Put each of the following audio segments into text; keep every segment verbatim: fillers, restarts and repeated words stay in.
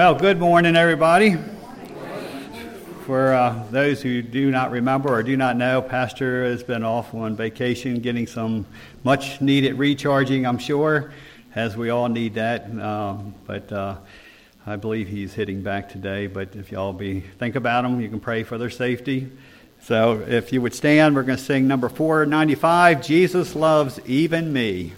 Well, good morning, everybody. For uh, those who do not remember or do not know, Pastor has been off on vacation getting some much-needed recharging, I'm sure, as we all need that. Um, but uh, I believe he's hitting back today. But if y'all be think about them, you can pray for their safety. So if you would stand, we're going to sing number four ninety-five, Jesus Loves Even Me.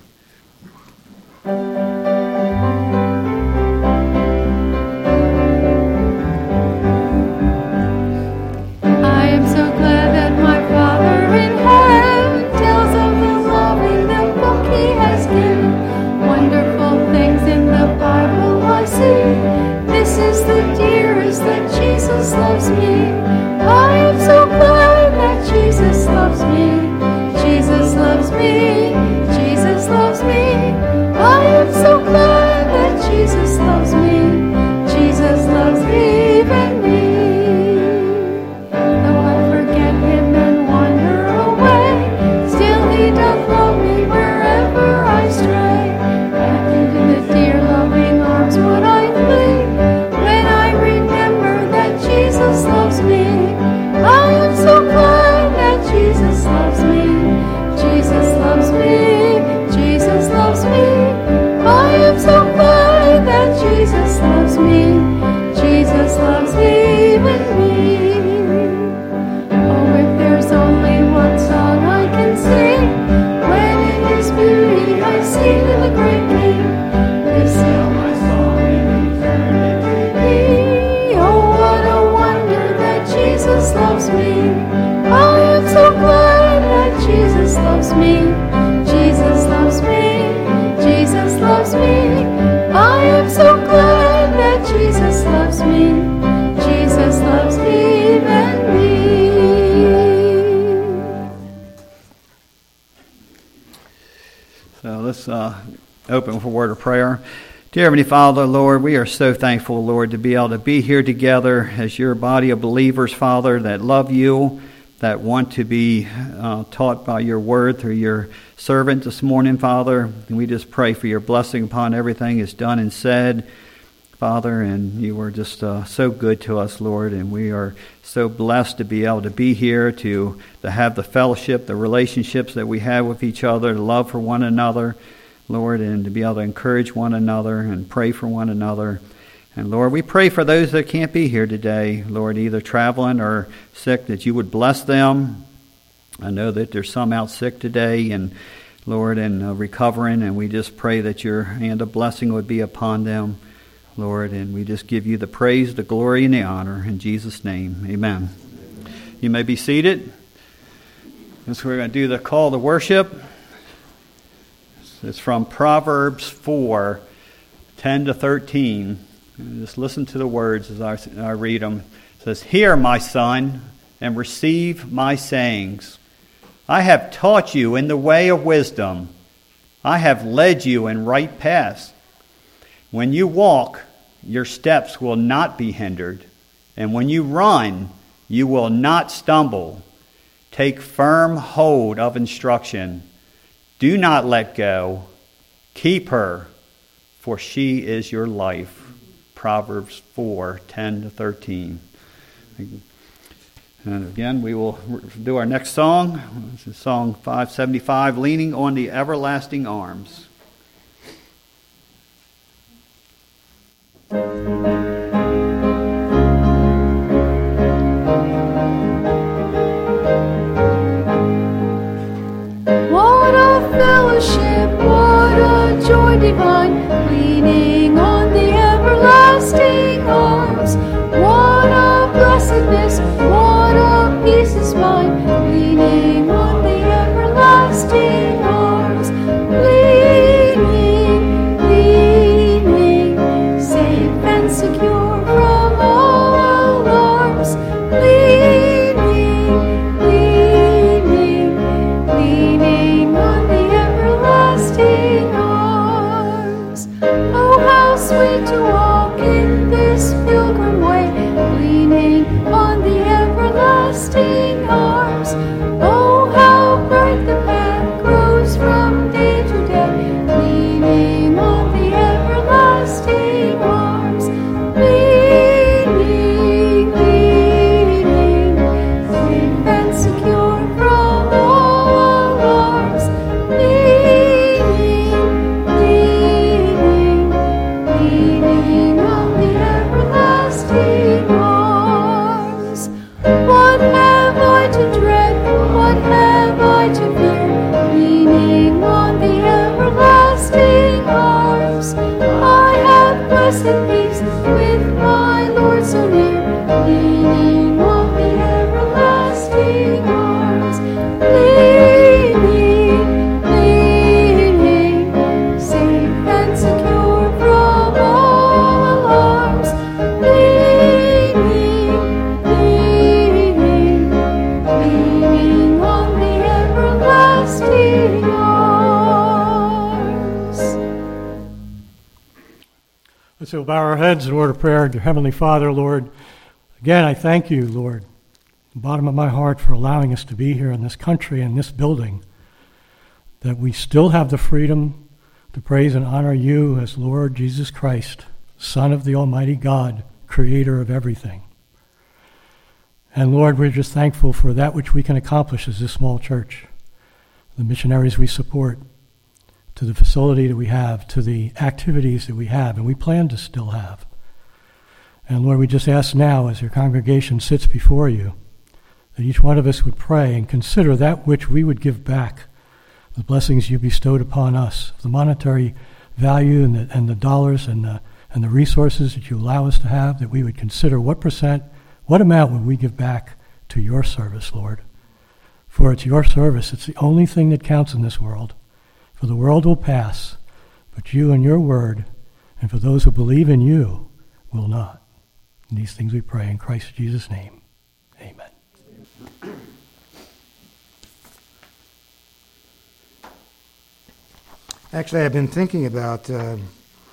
This is the dearest that Jesus loves me. I am so glad that Jesus loves me. Jesus loves me. Jesus loves me. I am so glad that Jesus loves me. Jesus loves even me. Though I forget him and wander away, still he doth love me wherever I stray. Back into the dear loving arms would I flee. Jesus loves me. I am so glad that Jesus loves me. Jesus loves me. Jesus loves me. I am so glad that Jesus loves me. Jesus loves even me. Oh, if there's only one song I can sing, when in his beauty I see the great King, this is my song in eternity. Oh, what a wonder that Jesus loves me. I am so glad that Jesus loves me. Jesus loves me. Jesus loves me. I am so glad that Jesus loves me. Jesus loves even me. So let's uh, open with a word of prayer. Dear Heavenly Father, Lord, we are so thankful, Lord, to be able to be here together as your body of believers, Father, that love you, that want to be uh, taught by your word through your servant this morning, Father. And we just pray for your blessing upon everything that's done and said, Father, and you are just uh, so good to us, Lord, and we are so blessed to be able to be here, to, to have the fellowship, the relationships that we have with each other, the love for one another, Lord, and to be able to encourage one another and pray for one another. And Lord, we pray for those that can't be here today, Lord, either traveling or sick, that you would bless them. I know that there's some out sick today, and Lord, and uh, recovering, and we just pray that your hand of blessing would be upon them, Lord, and we just give you the praise, the glory, and the honor in Jesus' name. Amen. You may be seated. As we're going to do the call to worship. It's from Proverbs four, ten to thirteen. Just listen to the words as I, I read them. It says, "Hear, my son, and receive my sayings. I have taught you in the way of wisdom. I have led you in right paths. When you walk, your steps will not be hindered, and when you run, you will not stumble. Take firm hold of instruction. Do not let go. Keep her, for she is your life." Proverbs four, ten to thirteen. And again, we will do our next song. This is song five seventy-five, "Leaning on the Everlasting Arms." Fellowship, what a joy divine, leaning on the everlasting arms. What a blessedness, what a peace is mine, leaning on the everlasting arms. Leaning we'll bow our heads in word of prayer. Dear Heavenly Father, Lord, again, I thank you, Lord, from the bottom of my heart for allowing us to be here in this country, in this building, that we still have the freedom to praise and honor you as Lord Jesus Christ, Son of the Almighty God, Creator of everything. And Lord, we're just thankful for that which we can accomplish as this small church, the missionaries we support, to the facility that we have, to the activities that we have, and we plan to still have. And Lord, we just ask now, as your congregation sits before you, that each one of us would pray and consider that which we would give back, the blessings you bestowed upon us, the monetary value and the, and the dollars and the, and the resources that you allow us to have, that we would consider what percent, what amount would we give back to your service, Lord. For it's your service. It's the only thing that counts in this world. For the world will pass, but you and your word, and for those who believe in you, will not. And these things we pray in Christ Jesus' name. Amen. Actually, I've been thinking about uh, uh,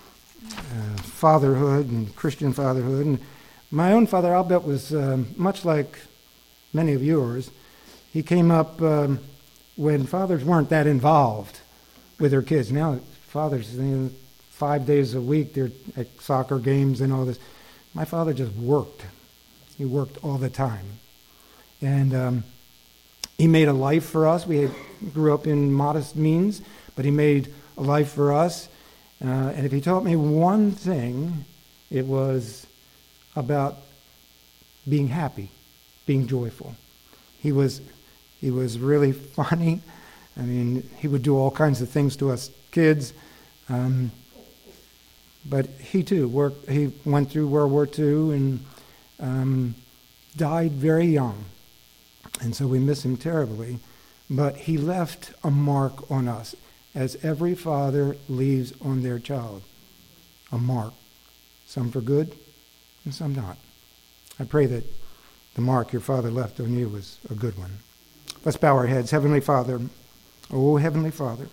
fatherhood and Christian fatherhood. And my own father, I'll bet, was um, much like many of yours. He came up um, when fathers weren't that involved with their kids. Now, fathers, you know, five days a week, they're at soccer games and all this. My father just worked. He worked all the time. And um, he made a life for us. We had, grew up in modest means, but he made a life for us. Uh, and if he taught me one thing, it was about being happy, being joyful. He was, he was really funny. I mean, he would do all kinds of things to us kids. Um, but he too worked. He went through World War Two and um, died very young. And so we miss him terribly. But he left a mark on us, as every father leaves on their child. A mark. Some for good and some not. I pray that the mark your father left on you was a good one. Let's bow our heads. Heavenly Father, oh Heavenly Father,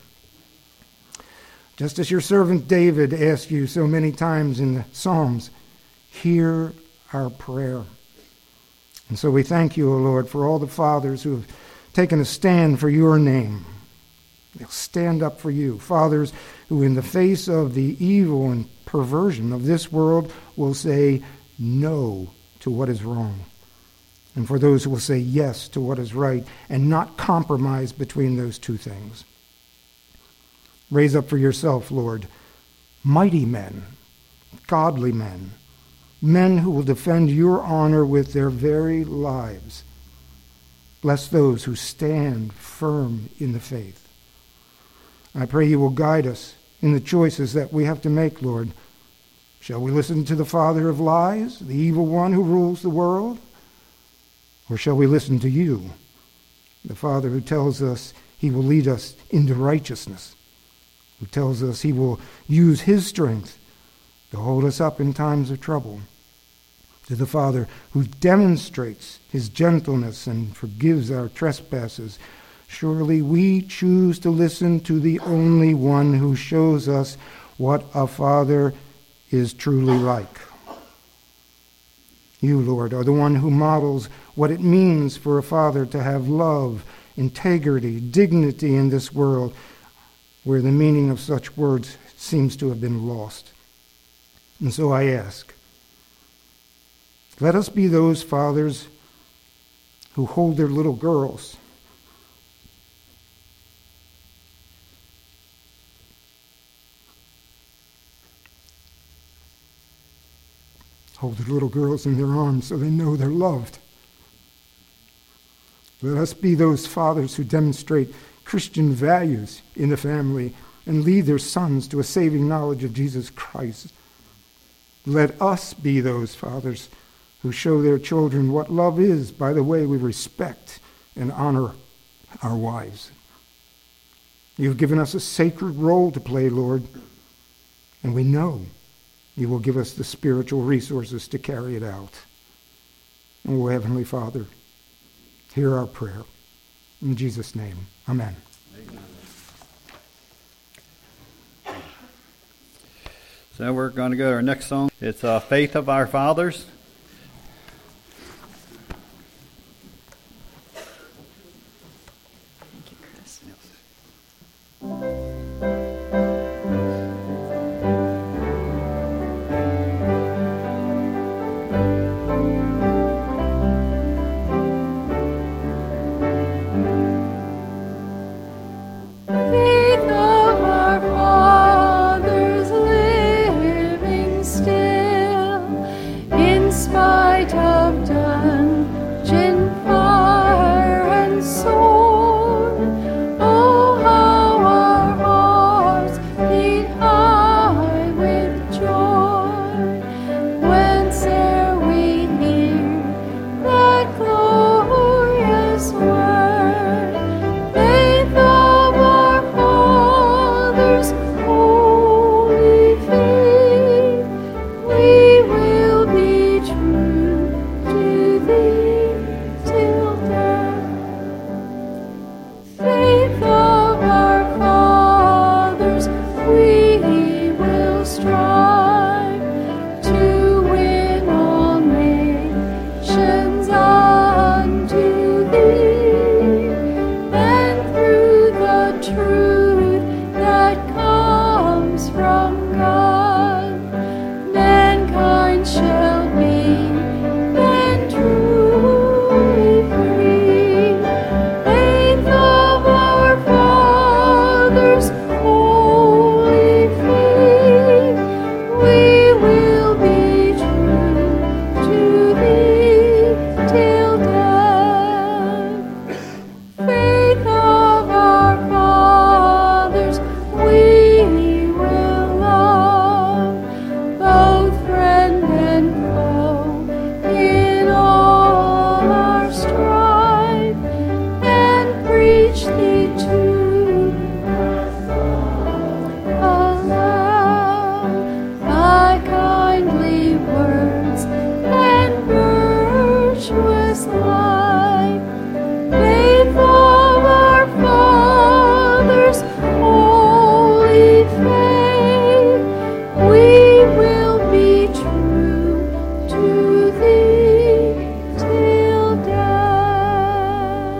just as your servant David asked you so many times in the Psalms, hear our prayer. And so we thank you, O Lord, for all the fathers who have taken a stand for your name. They'll stand up for you. Fathers who in the face of the evil and perversion of this world will say no to what is wrong. And for those who will say yes to what is right and not compromise between those two things. Raise up for yourself, Lord, mighty men, godly men, men who will defend your honor with their very lives. Bless those who stand firm in the faith. I pray you will guide us in the choices that we have to make, Lord. Shall we listen to the father of lies, the evil one who rules the world? Or shall we listen to you, the Father who tells us he will lead us into righteousness, who tells us he will use his strength to hold us up in times of trouble, to the Father who demonstrates his gentleness and forgives our trespasses? Surely we choose to listen to the only one who shows us what a father is truly like. You, Lord, are the one who models what it means for a father to have love, integrity, dignity in this world, where the meaning of such words seems to have been lost. And so I ask, let us be those fathers who hold their little girls hold their little girls in their arms so they know they're loved. Let us be those fathers who demonstrate Christian values in the family and lead their sons to a saving knowledge of Jesus Christ. Let us be those fathers who show their children what love is by the way we respect and honor our wives. You've given us a sacred role to play, Lord, and we know you will give us the spiritual resources to carry it out. Oh, Heavenly Father, hear our prayer. In Jesus' name, amen. Amen. So we're going to go to our next song. It's uh, Faith of Our Fathers. Thank you, Chris. Faith of our fathers living still, in spite of dungeon, fire, and sword. Oh, how our hearts beat high with joy, whence'er we hear that glorious word. Faith of our fathers, holy faith, we will be true to thee till death. Faith of our fathers, we will strive to win all nations unto thee, and through the truth that comes from God, mankind shall be then truly free. Faith of our fathers, holy faith, we will be true to thee till death. Faith of our fathers, we will love, both friend and foe, in all our strife, and preach thee to aloud thy kindly words and virtuous life. Faith of our fathers, holy faith, we will be true to thee till death.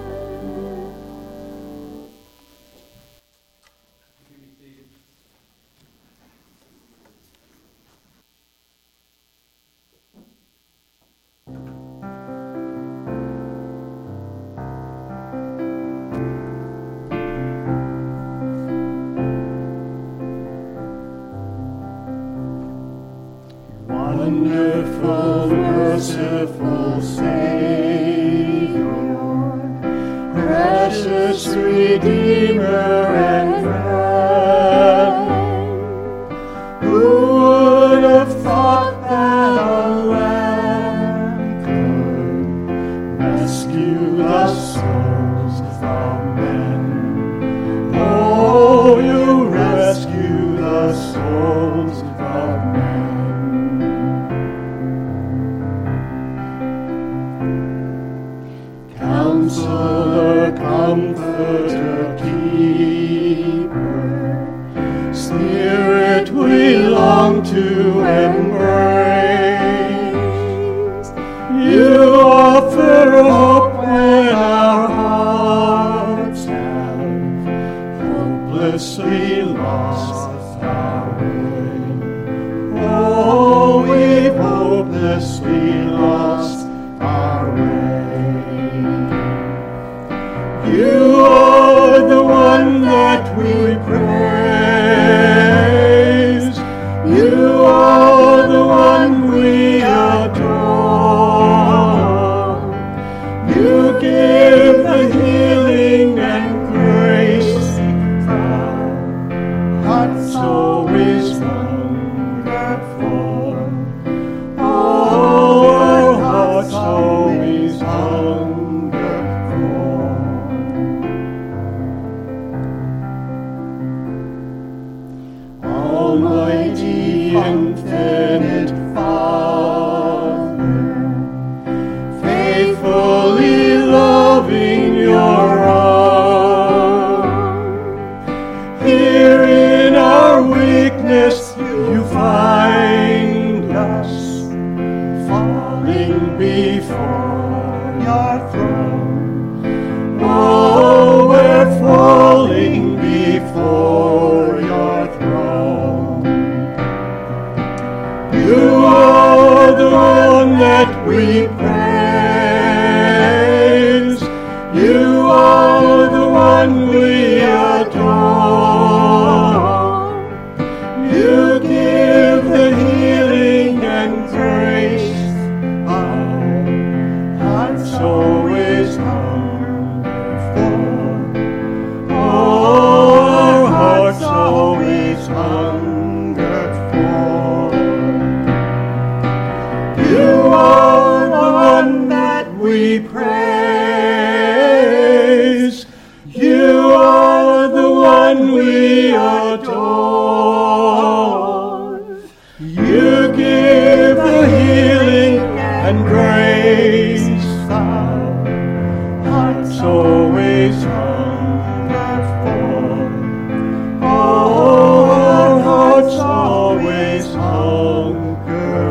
Wonderful, merciful Savior, precious Redeemer and friend, who would have thought that a lamb could rescue the souls of men? Oh, you rescue the souls of men. Counselor, Comforter, Keeper, Spirit we long to embrace. You offer hope when our hearts have hopelessly lost our way. Oh, we've hopelessly lost our way. You are the one that we praise. You are the one we adore. You give the healing and grace our hearts always hunger for. Oh, our hearts always hunger for. Almighty, infinite Father, faithfully loving your own, here in our weakness you falling before your throne. Oh, we're falling before your throne. You are the one that we praise. You are the one we adore. You give the healing and grace. Our hearts always hunger for. Oh, our hearts always hunger for. You are the one that we praise. You are the one we adore. You give the healing and grace. Our hearts always hunger for. Oh, our hearts always hunger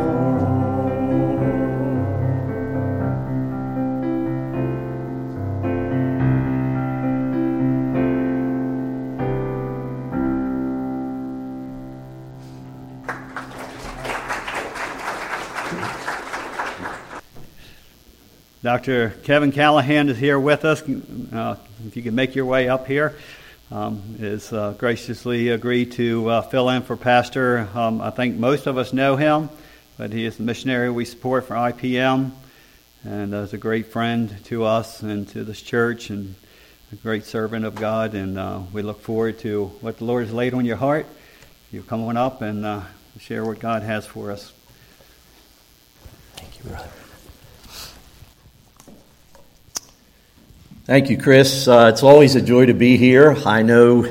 Doctor Kevin Callahan is here with us. Uh, if you can make your way up here, um, is uh, graciously agreed to uh, fill in for Pastor. Um, I think most of us know him, but he is the missionary we support for I P M, and uh, is a great friend to us and to this church, and a great servant of God. And uh, we look forward to what the Lord has laid on your heart. You come on up and uh, share what God has for us. Thank you, brother. Thank you, Chris. Uh, it's always a joy to be here. I know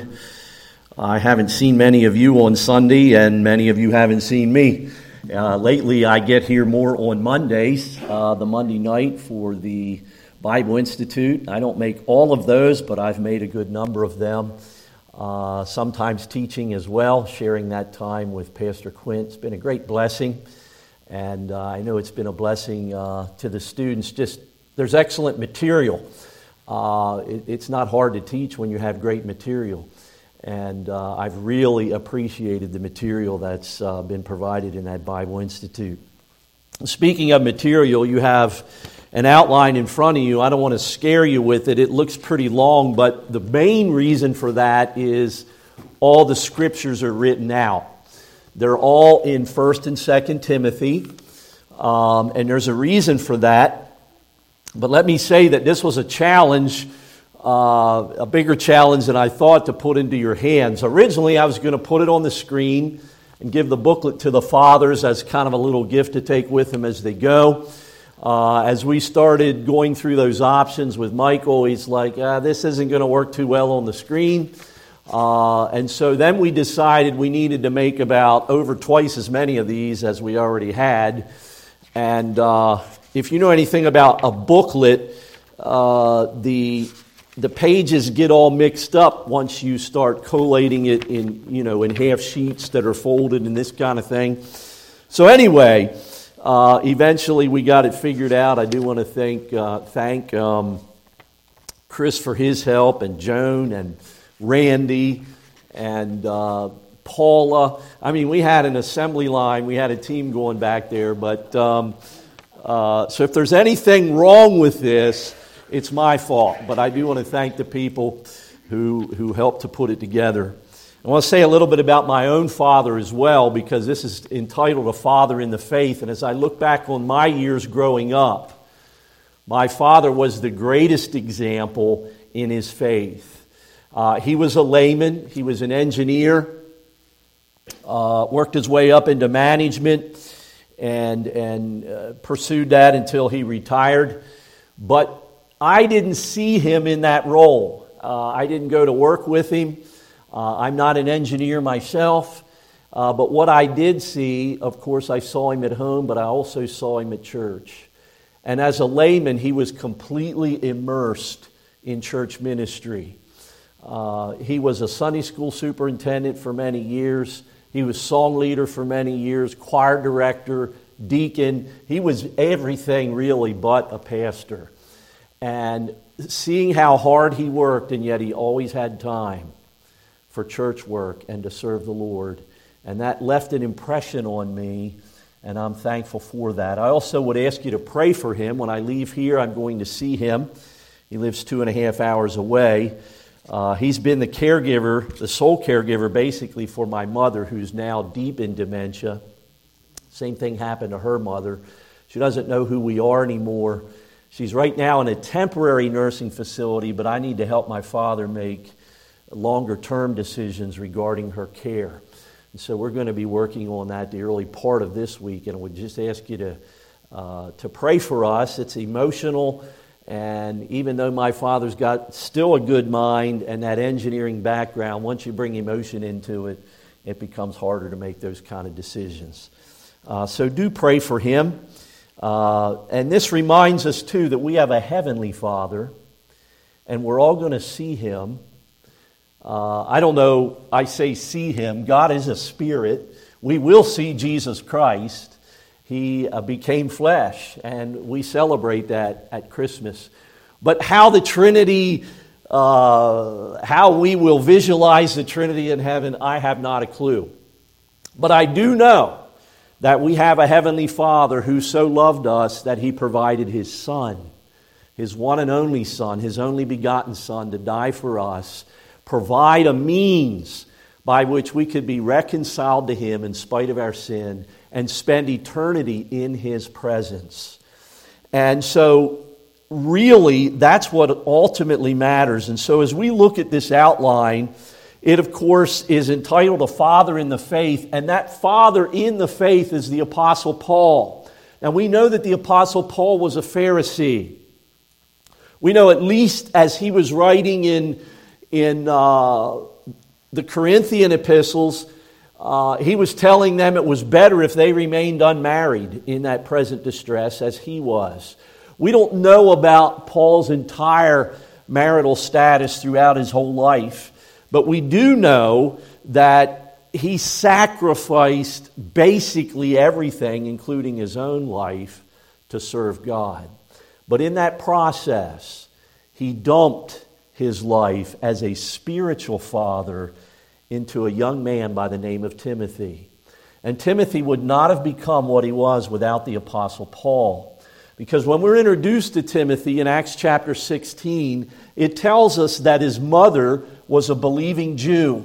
I haven't seen many of you on Sunday, and many of you haven't seen me. Uh, lately, I get here more on Mondays, uh, the Monday night for the Bible Institute. I don't make all of those, but I've made a good number of them. Uh, sometimes teaching as well, sharing that time with Pastor Quint. It's been a great blessing, and uh, I know it's been a blessing uh, to the students. Just there's excellent material. Uh, it, it's not hard to teach when you have great material, and uh, I've really appreciated the material that's uh, been provided in that Bible Institute. Speaking of material, you have an outline in front of you. I don't want to scare you with it. It looks pretty long, but the main reason for that is all the scriptures are written out. They're all in First and Second Timothy, um, and there's a reason for that. But let me say that this was a challenge, uh, a bigger challenge than I thought to put into your hands. Originally, I was going to put it on the screen and give the booklet to the fathers as kind of a little gift to take with them as they go. Uh, as we started going through those options with Michael, he's like, ah, this isn't going to work too well on the screen. Uh, and so then we decided we needed to make about over twice as many of these as we already had. And uh, if you know anything about a booklet, uh, the the pages get all mixed up once you start collating it in, you know, in half sheets that are folded and this kind of thing. So anyway, uh, eventually we got it figured out. I do want to thank uh, thank um, Chris for his help, and Joan and Randy and uh, Paula. I mean, we had an assembly line. We had a team going back there, but. Um, Uh, so if there's anything wrong with this, it's my fault. But I do want to thank the people who who helped to put it together. I want to say a little bit about my own father as well, because this is entitled A Father in the Faith. And as I look back on my years growing up, my father was the greatest example in his faith. Uh, he was a layman. He was an engineer, uh, worked his way up into management, and and uh, pursued that until he retired. But I didn't see him in that role. Uh, I didn't go to work with him. Uh, I'm not an engineer myself. Uh, but what I did see, of course, I saw him at home, but I also saw him at church. And as a layman, he was completely immersed in church ministry. Uh, he was a Sunday school superintendent for many years. He was song leader for many years, choir director, deacon. He was everything really but a pastor. And seeing how hard he worked, and yet he always had time for church work and to serve the Lord. And that left an impression on me, and I'm thankful for that. I also would ask you to pray for him. When I leave here, I'm going to see him. He lives two and a half hours away. Uh, he's been the caregiver, the sole caregiver, basically, for my mother, who's now deep in dementia. Same thing happened to her mother. She doesn't know who we are anymore. She's right now in a temporary nursing facility, but I need to help my father make longer-term decisions regarding her care. And so we're going to be working on that the early part of this week, and I would just ask you to uh, to pray for us. It's emotional, and even though my father's got still a good mind and that engineering background, once you bring emotion into it, it becomes harder to make those kind of decisions. Uh, so do pray for him. Uh, and this reminds us, too, that we have a heavenly Father, and we're all going to see him. Uh, I don't know, I say see him. God is a spirit. We will see Jesus Christ. He uh, became flesh, and we celebrate that at Christmas. But how the Trinity, uh, how we will visualize the Trinity in heaven, I have not a clue. But I do know that we have a heavenly Father who so loved us that he provided his Son, his one and only Son, his only begotten Son, to die for us, provide a means by which we could be reconciled to him in spite of our sin and spend eternity in his presence. And so really that's what ultimately matters. And so as we look at this outline, it of course is entitled A Father in the Faith, and that father in the faith is the Apostle Paul. Now we know that the Apostle Paul was a Pharisee. We know at least as he was writing in In uh, the Corinthian epistles, uh, he was telling them it was better if they remained unmarried in that present distress as he was. We don't know about Paul's entire marital status throughout his whole life, but we do know that he sacrificed basically everything, including his own life, to serve God. But in that process, he dumped his life as a spiritual father into a young man by the name of Timothy. And Timothy would not have become what he was without the Apostle Paul. Because when we're introduced to Timothy in Acts chapter sixteen, it tells us that his mother was a believing Jew.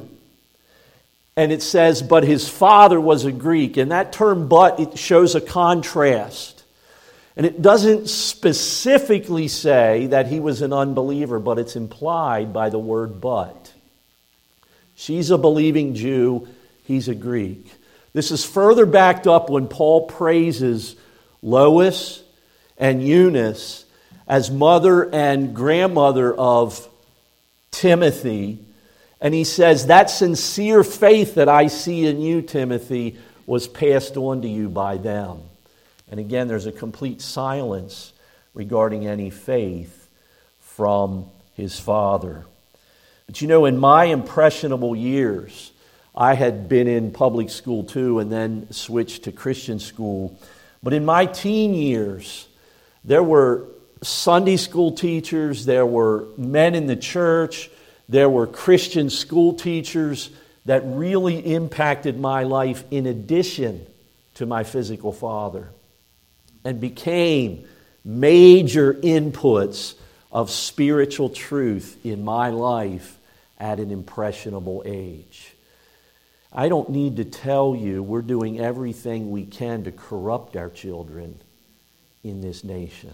And it says, but his father was a Greek. And that term but, it shows a contrast. And it doesn't specifically say that he was an unbeliever, but it's implied by the word but. She's a believing Jew, he's a Greek. This is further backed up when Paul praises Lois and Eunice as mother and grandmother of Timothy. And he says, that sincere faith that I see in you, Timothy, was passed on to you by them. And again, there's a complete silence regarding any faith from his father. But you know, in my impressionable years, I had been in public school too and then switched to Christian school. But in my teen years, there were Sunday school teachers, there were men in the church, there were Christian school teachers that really impacted my life in addition to my physical father, and became major inputs of spiritual truth in my life at an impressionable age. I don't need to tell you we're doing everything we can to corrupt our children in this nation.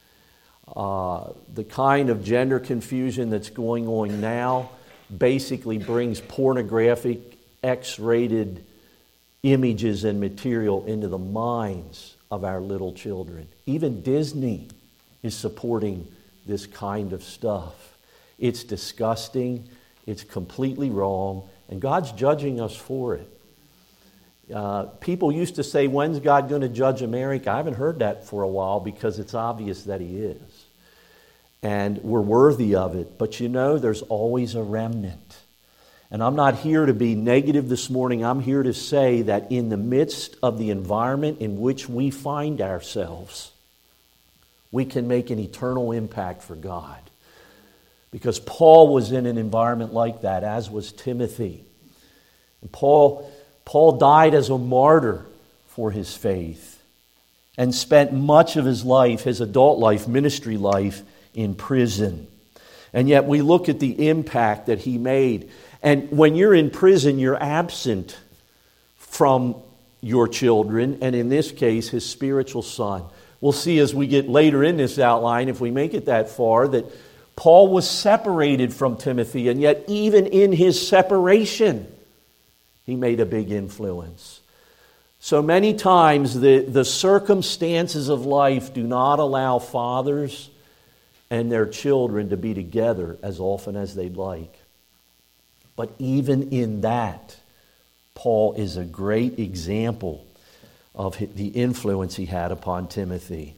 Uh, the kind of gender confusion that's going on now basically brings pornographic, X-rated images and material into the minds of our little children. Even Disney is supporting this kind of stuff. It's disgusting. It's completely wrong. And God's judging us for it. Uh, people used to say, when's God going to judge America? I haven't heard that for a while because it's obvious that he is. And we're worthy of it. But you know, there's always a remnant. And I'm not here to be negative this morning. I'm here to say that in the midst of the environment in which we find ourselves, we can make an eternal impact for God. Because Paul was in an environment like that, as was Timothy. And Paul, Paul died as a martyr for his faith and spent much of his life, his adult life, ministry life, in prison. And yet we look at the impact that he made. And when you're in prison, you're absent from your children, and in this case, his spiritual son. We'll see as we get later in this outline, if we make it that far, that Paul was separated from Timothy, and yet even in his separation, he made a big influence. So many times the, the circumstances of life do not allow fathers and their children to be together as often as they'd like. But even in that, Paul is a great example of the influence he had upon Timothy.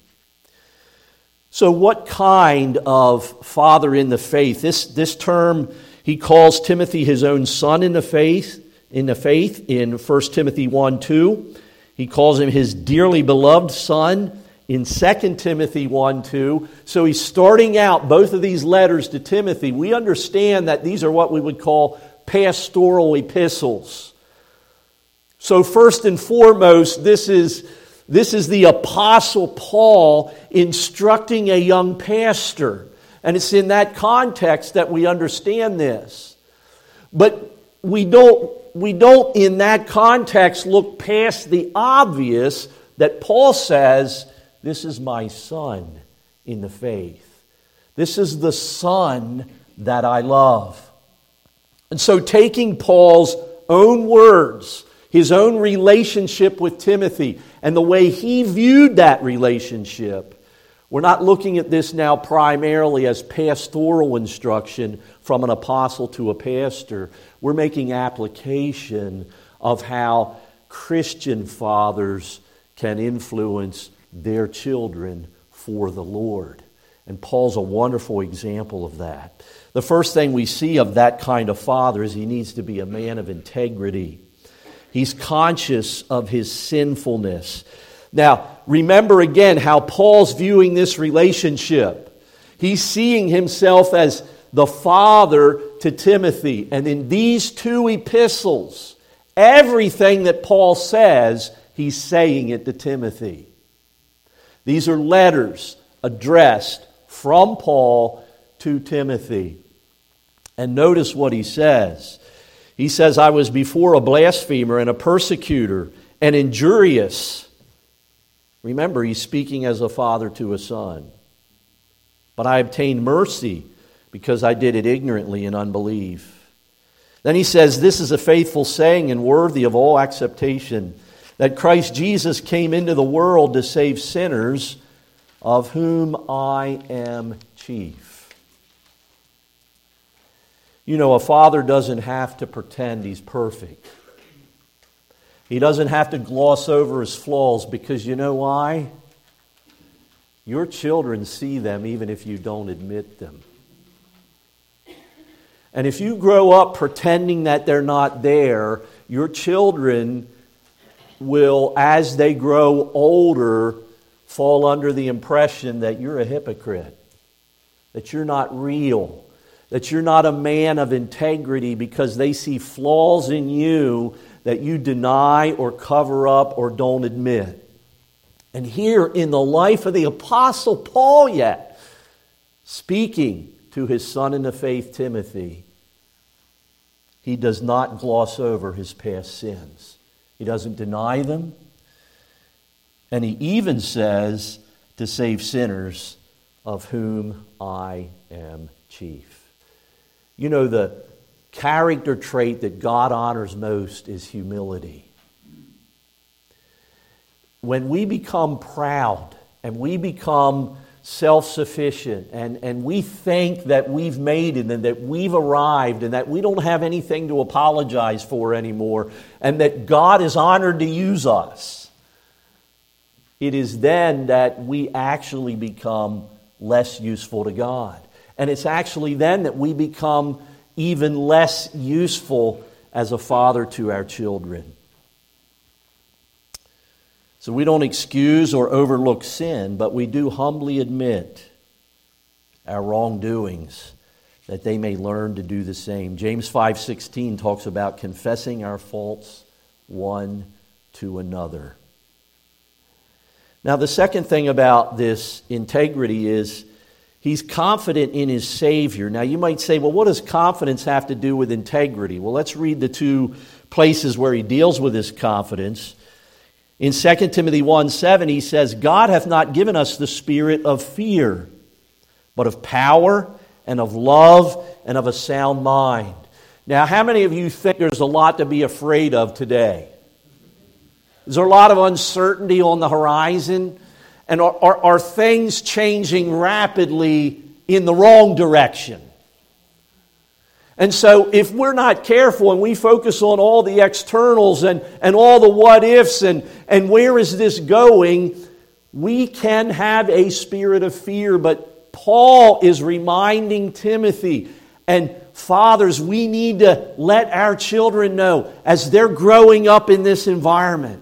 So what kind of father in the faith? This, this term, he calls Timothy his own son in the faith, in the faith in First Timothy one two. He calls him his dearly beloved son in Second Timothy one two. So he's starting out both of these letters to Timothy. We understand that these are what we would call pastoral epistles. So first and foremost, this is, this is the Apostle Paul instructing a young pastor. And it's in that context that we understand this. But we don't, we don't in that context look past the obvious that Paul says, this is my son in the faith. This is the son that I love. And so taking Paul's own words, his own relationship with Timothy, and the way he viewed that relationship, we're not looking at this now primarily as pastoral instruction from an apostle to a pastor. We're making application of how Christian fathers can influence their children for the Lord. And Paul's a wonderful example of that. The first thing we see of that kind of father is he needs to be a man of integrity. He's conscious of his sinfulness. Now, remember again how Paul's viewing this relationship. He's seeing himself as the father to Timothy. And in these two epistles, everything that Paul says, he's saying it to Timothy. These are letters addressed from Paul to Timothy. And notice what he says. He says, I was before a blasphemer and a persecutor and injurious. Remember, he's speaking as a father to a son. But I obtained mercy because I did it ignorantly in unbelief. Then he says, this is a faithful saying and worthy of all acceptation, that Christ Jesus came into the world to save sinners, of whom I am chief. You know, a father doesn't have to pretend he's perfect. He doesn't have to gloss over his flaws, because you know why? Your children see them even if you don't admit them. And if you grow up pretending that they're not there, your children will, as they grow older, fall under the impression that you're a hypocrite, that you're not real, that you're not a man of integrity, because they see flaws in you that you deny or cover up or don't admit. And here in the life of the Apostle Paul yet, speaking to his son in the faith, Timothy, he does not gloss over his past sins. He doesn't deny them. And he even says to save sinners, of whom I am chief. You know, the character trait that God honors most is humility. When we become proud and we become self-sufficient and, and we think that we've made it and that we've arrived and that we don't have anything to apologize for anymore and that God is honored to use us, it is then that we actually become less useful to God. And it's actually then that we become even less useful as a father to our children. So we don't excuse or overlook sin, but we do humbly admit our wrongdoings, that they may learn to do the same. James five sixteen talks about confessing our faults one to another. Now, the second thing about this integrity is he's confident in his Savior. Now, you might say, well, what does confidence have to do with integrity? Well, let's read the two places where he deals with his confidence. In Second Timothy one seven, he says, God hath not given us the spirit of fear, but of power and of love and of a sound mind. Now, how many of you think there's a lot to be afraid of today? Is there a lot of uncertainty on the horizon? And are, are, are things changing rapidly in the wrong direction? And so if we're not careful and we focus on all the externals and, and all the what ifs and, and where is this going, we can have a spirit of fear. But Paul is reminding Timothy, and fathers, we need to let our children know as they're growing up in this environment.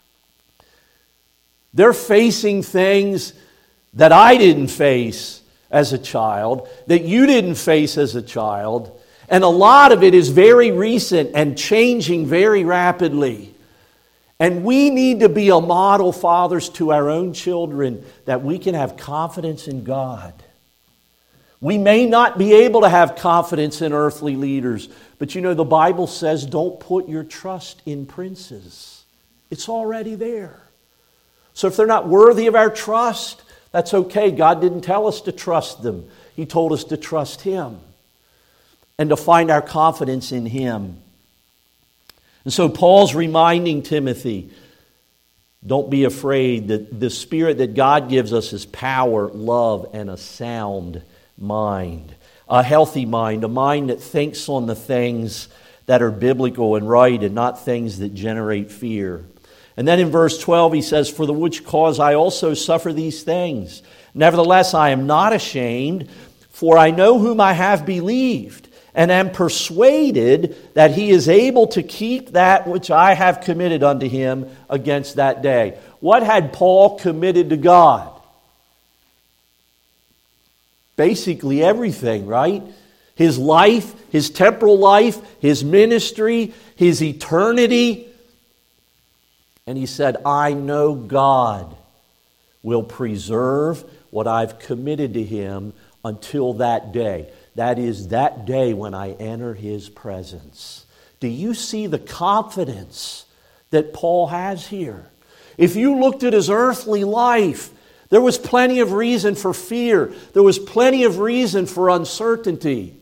They're facing things that I didn't face as a child, that you didn't face as a child. And a lot of it is very recent and changing very rapidly. And we need to be a model, fathers, to our own children, that we can have confidence in God. We may not be able to have confidence in earthly leaders, but you know, the Bible says don't put your trust in princes. It's already there. So if they're not worthy of our trust, that's okay. God didn't tell us to trust them. He told us to trust Him and to find our confidence in Him. And so Paul's reminding Timothy, don't be afraid. That the Spirit that God gives us is power, love, and a sound mind. A healthy mind, a mind that thinks on the things that are biblical and right and not things that generate fear. And then in verse twelve he says, for the which cause I also suffer these things. Nevertheless, I am not ashamed, for I know whom I have believed, and am persuaded that He is able to keep that which I have committed unto Him against that day. What had Paul committed to God? Basically everything, right? His life, his temporal life, his ministry, his eternity. And he said, I know God will preserve what I've committed to Him until that day. That is, that day when I enter His presence. Do you see the confidence that Paul has here? If you looked at his earthly life, there was plenty of reason for fear. There was plenty of reason for uncertainty.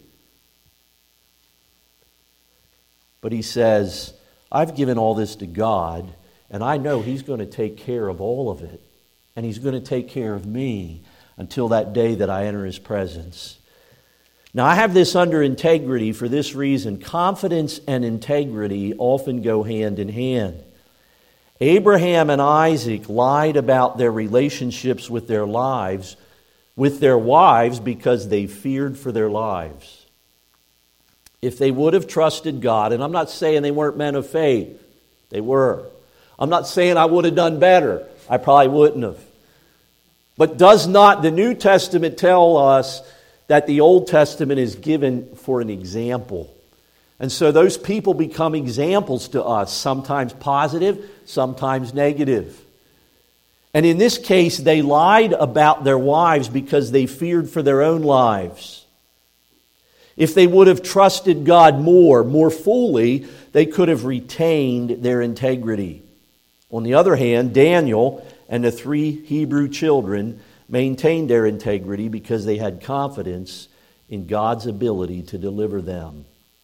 But he says, I've given all this to God, and I know He's going to take care of all of it. And He's going to take care of me until that day that I enter His presence. Now, I have this under integrity for this reason. Confidence and integrity often go hand in hand. Abraham and Isaac lied about their relationships with their lives, with their wives, because they feared for their lives. If they would have trusted God, and I'm not saying they weren't men of faith, they were. I'm not saying I would have done better. I probably wouldn't have. But does not the New Testament tell us that the Old Testament is given for an example? And so those people become examples to us, sometimes positive, sometimes negative. And in this case, they lied about their wives because they feared for their own lives. If they would have trusted God more, more fully, they could have retained their integrity. On the other hand, Daniel and the three Hebrew children maintained their integrity because they had confidence in God's ability to deliver them.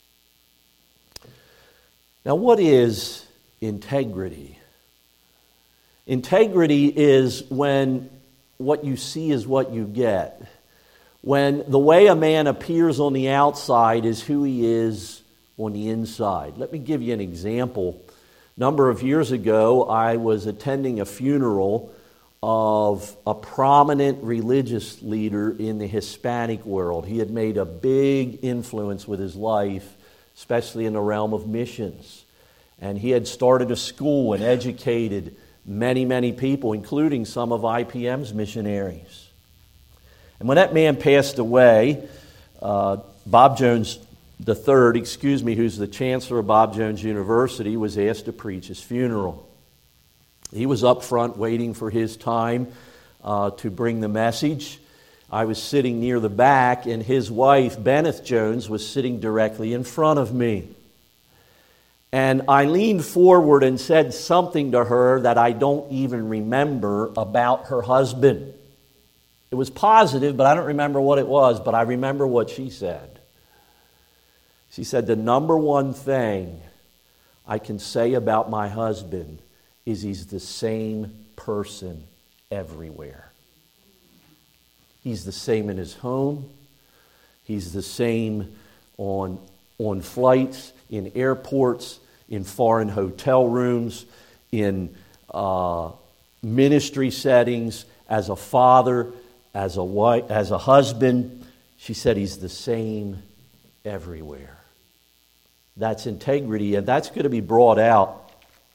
Now, what is integrity? Integrity is when what you see is what you get. When the way a man appears on the outside is who he is on the inside. Let me give you an example. A number of years ago, I was attending a funeral of a prominent religious leader in the Hispanic world. He had made a big influence with his life, especially in the realm of missions. And he had started a school and educated many, many people, including some of I P M's missionaries. And when that man passed away, uh, Bob Jones the third, excuse me, who's the chancellor of Bob Jones University, was asked to preach his funeral. He was up front waiting for his time uh, to bring the message. I was sitting near the back, and his wife, Benneth Jones, was sitting directly in front of me. And I leaned forward and said something to her that I don't even remember about her husband. It was positive, but I don't remember what it was, but I remember what she said. She said, the number one thing I can say about my husband is he's the same person everywhere. He's the same in his home. He's the same on, on flights, in airports, in foreign hotel rooms, in uh, ministry settings, as a father, as a wife, as a husband. She said he's the same everywhere. That's integrity, and that's going to be brought out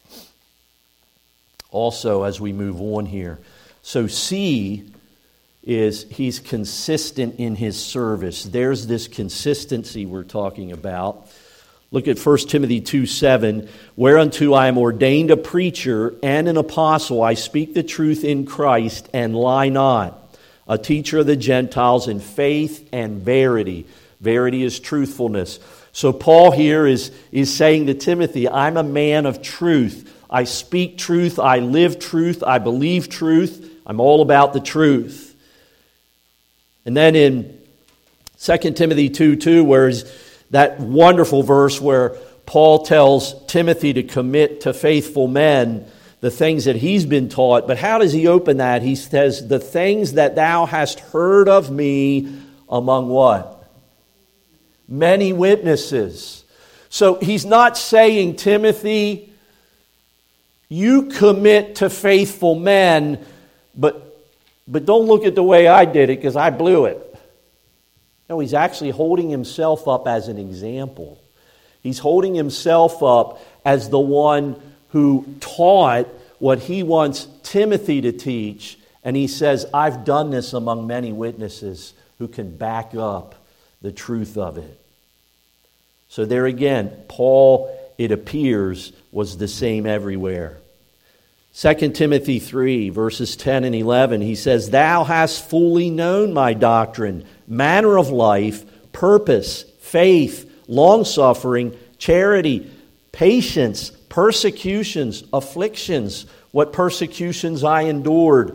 also as we move on here. So C is he's consistent in his service. There's this consistency we're talking about. Look at First Timothy two seven. Whereunto I am ordained a preacher and an apostle. I speak the truth in Christ and lie not. A teacher of the Gentiles in faith and verity. Verity is truthfulness. So Paul here is, is saying to Timothy, I'm a man of truth. I speak truth. I live truth. I believe truth. I'm all about the truth. And then in Second Timothy two two, where is that wonderful verse where Paul tells Timothy to commit to faithful men the things that he's been taught. But how does he open that? He says, the things that thou hast heard of me among what? Many witnesses. So he's not saying, Timothy, you commit to faithful men, but, but don't look at the way I did it because I blew it. No, he's actually holding himself up as an example. He's holding himself up as the one who taught what he wants Timothy to teach. And he says, I've done this among many witnesses who can back up the truth of it. So there again, Paul, it appears, was the same everywhere. Second Timothy three, verses ten and eleven, he says, Thou hast fully known my doctrine, manner of life, purpose, faith, long-suffering, charity, patience, persecutions, afflictions, what persecutions I endured.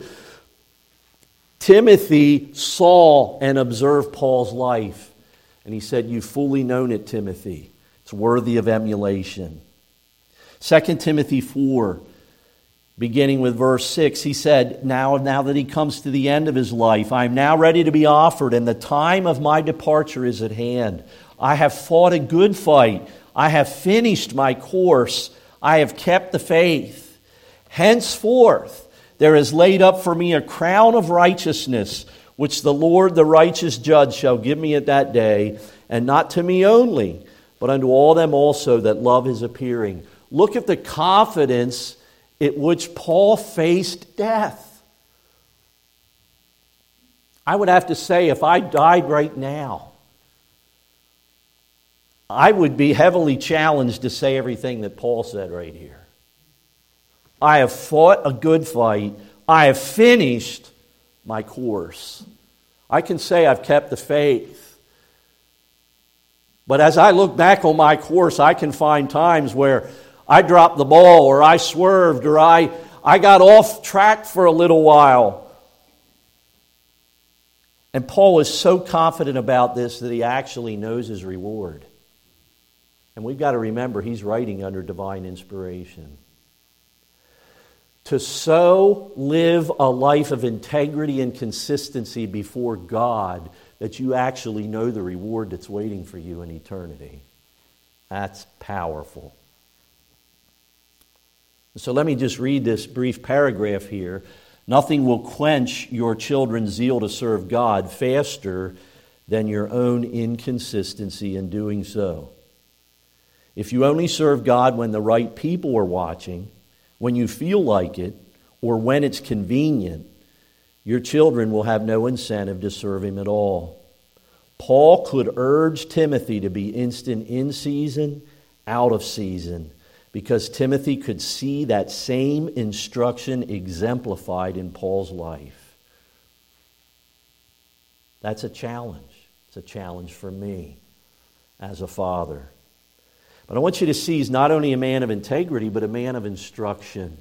Timothy saw and observed Paul's life. And he said, you've fully known it, Timothy. It's worthy of emulation. Second Timothy four, beginning with verse six, he said, now, now that he comes to the end of his life, I am now ready to be offered, and the time of my departure is at hand. I have fought a good fight. I have finished my course. I have kept the faith. Henceforth, there is laid up for me a crown of righteousness, which the Lord, the righteous judge, shall give me at that day, and not to me only, but unto all them also that love his appearing. Look at the confidence at which Paul faced death. I would have to say, if I died right now, I would be heavily challenged to say everything that Paul said right here. I have fought a good fight. I have finished my course. I can say I've kept the faith. But as I look back on my course, I can find times where I dropped the ball, or I swerved, or I, I got off track for a little while. And Paul is so confident about this that he actually knows his reward. And we've got to remember he's writing under divine inspiration. To so live a life of integrity and consistency before God that you actually know the reward that's waiting for you in eternity. That's powerful. So let me just read this brief paragraph here Nothing will quench your children's zeal to serve God faster than your own inconsistency in doing so. If you only serve God when the right people are watching, when you feel like it, or when it's convenient, your children will have no incentive to serve Him at all. Paul could urge Timothy to be instant in season, out of season, because Timothy could see that same instruction exemplified in Paul's life. That's a challenge. It's a challenge for me as a father. But I want you to see he's not only a man of integrity, but a man of instruction.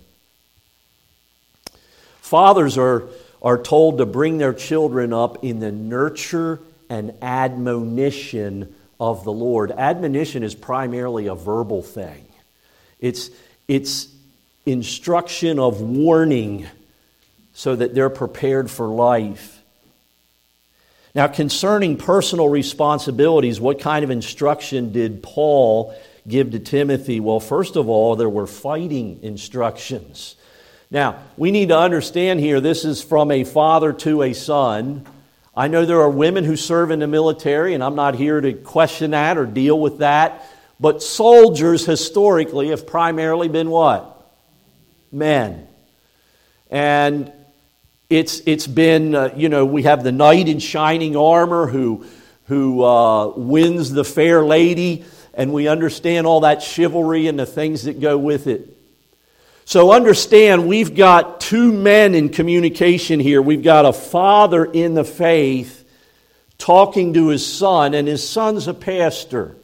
Fathers are, are told to bring their children up in the nurture and admonition of the Lord. Admonition is primarily a verbal thing. It's, it's instruction of warning so that they're prepared for life. Now, concerning personal responsibilities, what kind of instruction did Paul give to Timothy? Well, first of all, there were fighting instructions. Now, we need to understand here, this is from a father to a son. I know there are women who serve in the military, and I'm not here to question that or deal with that. But soldiers historically have primarily been what? Men. And it's it's been, uh, you know, we have the knight in shining armor who, who uh, wins the fair lady, and we understand all that chivalry and the things that go with it. So understand, we've got two men in communication here. We've got a father in the faith talking to his son, and his son's a pastor,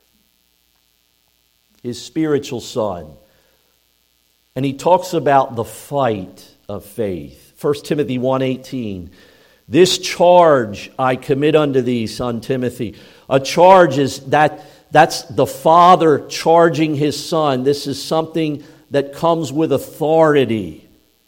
his spiritual son. And he talks about the fight of faith. First Timothy one eighteen, this charge I commit unto thee, son Timothy. A charge is that that's the father charging his son. This is something that comes with authority.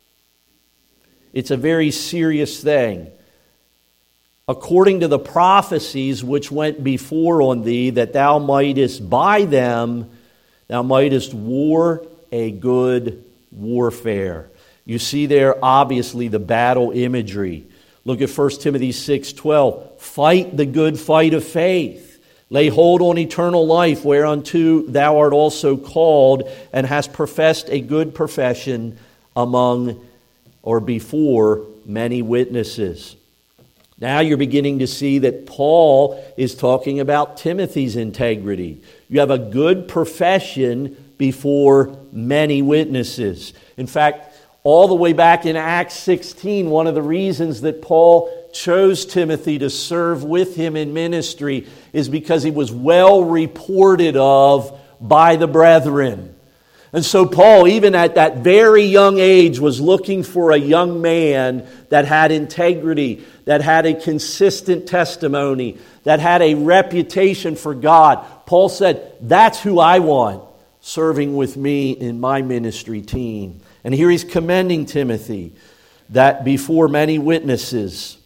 It's a very serious thing. According to the prophecies which went before on thee, that thou mightest by them, thou mightest war a good warfare. You see there, obviously, the battle imagery. Look at First Timothy six twelve. Fight the good fight of faith. Lay hold on eternal life, whereunto thou art also called, and hast professed a good profession among or before many witnesses. Now you're beginning to see that Paul is talking about Timothy's integrity. You have a good profession before many witnesses. In fact, all the way back in Acts sixteen, one of the reasons that Paul chose Timothy to serve with him in ministry is because he was well reported of by the brethren. And so Paul, even at that very young age, was looking for a young man that had integrity, that had a consistent testimony, that had a reputation for God. Paul said, that's who I want serving with me in my ministry team. And here he's commending Timothy that before many witnesses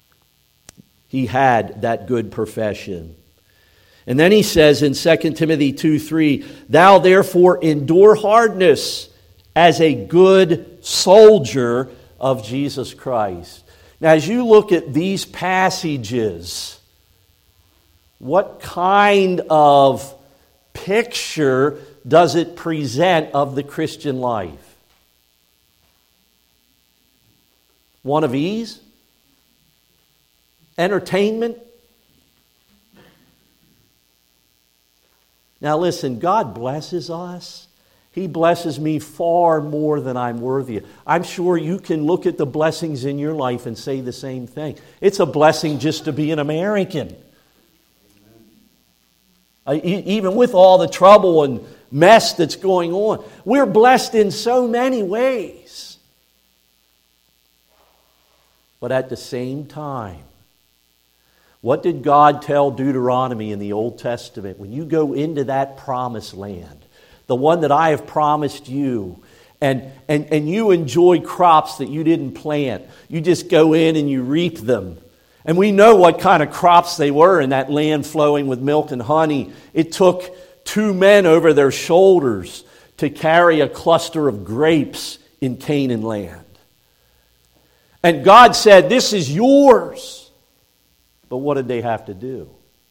he had that good profession. And then he says in Second Timothy two three, thou therefore endure hardness as a good soldier of Jesus Christ. Now as you look at these passages, what kind of picture does it present of the Christian life? One of ease? Entertainment? Now listen, God blesses us. He blesses me far more than I'm worthy of. I'm sure you can look at the blessings in your life and say the same thing. It's a blessing just to be an American. Uh, e- even with all the trouble and mess that's going on, we're blessed in so many ways. But at the same time, what did God tell Deuteronomy in the Old Testament? When you go into that promised land, the one that I have promised you, and, and, and you enjoy crops that you didn't plant, you just go in and you reap them. And we know what kind of crops they were in that land flowing with milk and honey. It took two men over their shoulders to carry a cluster of grapes in Canaan land. And God said, this is yours. But what did they have to do?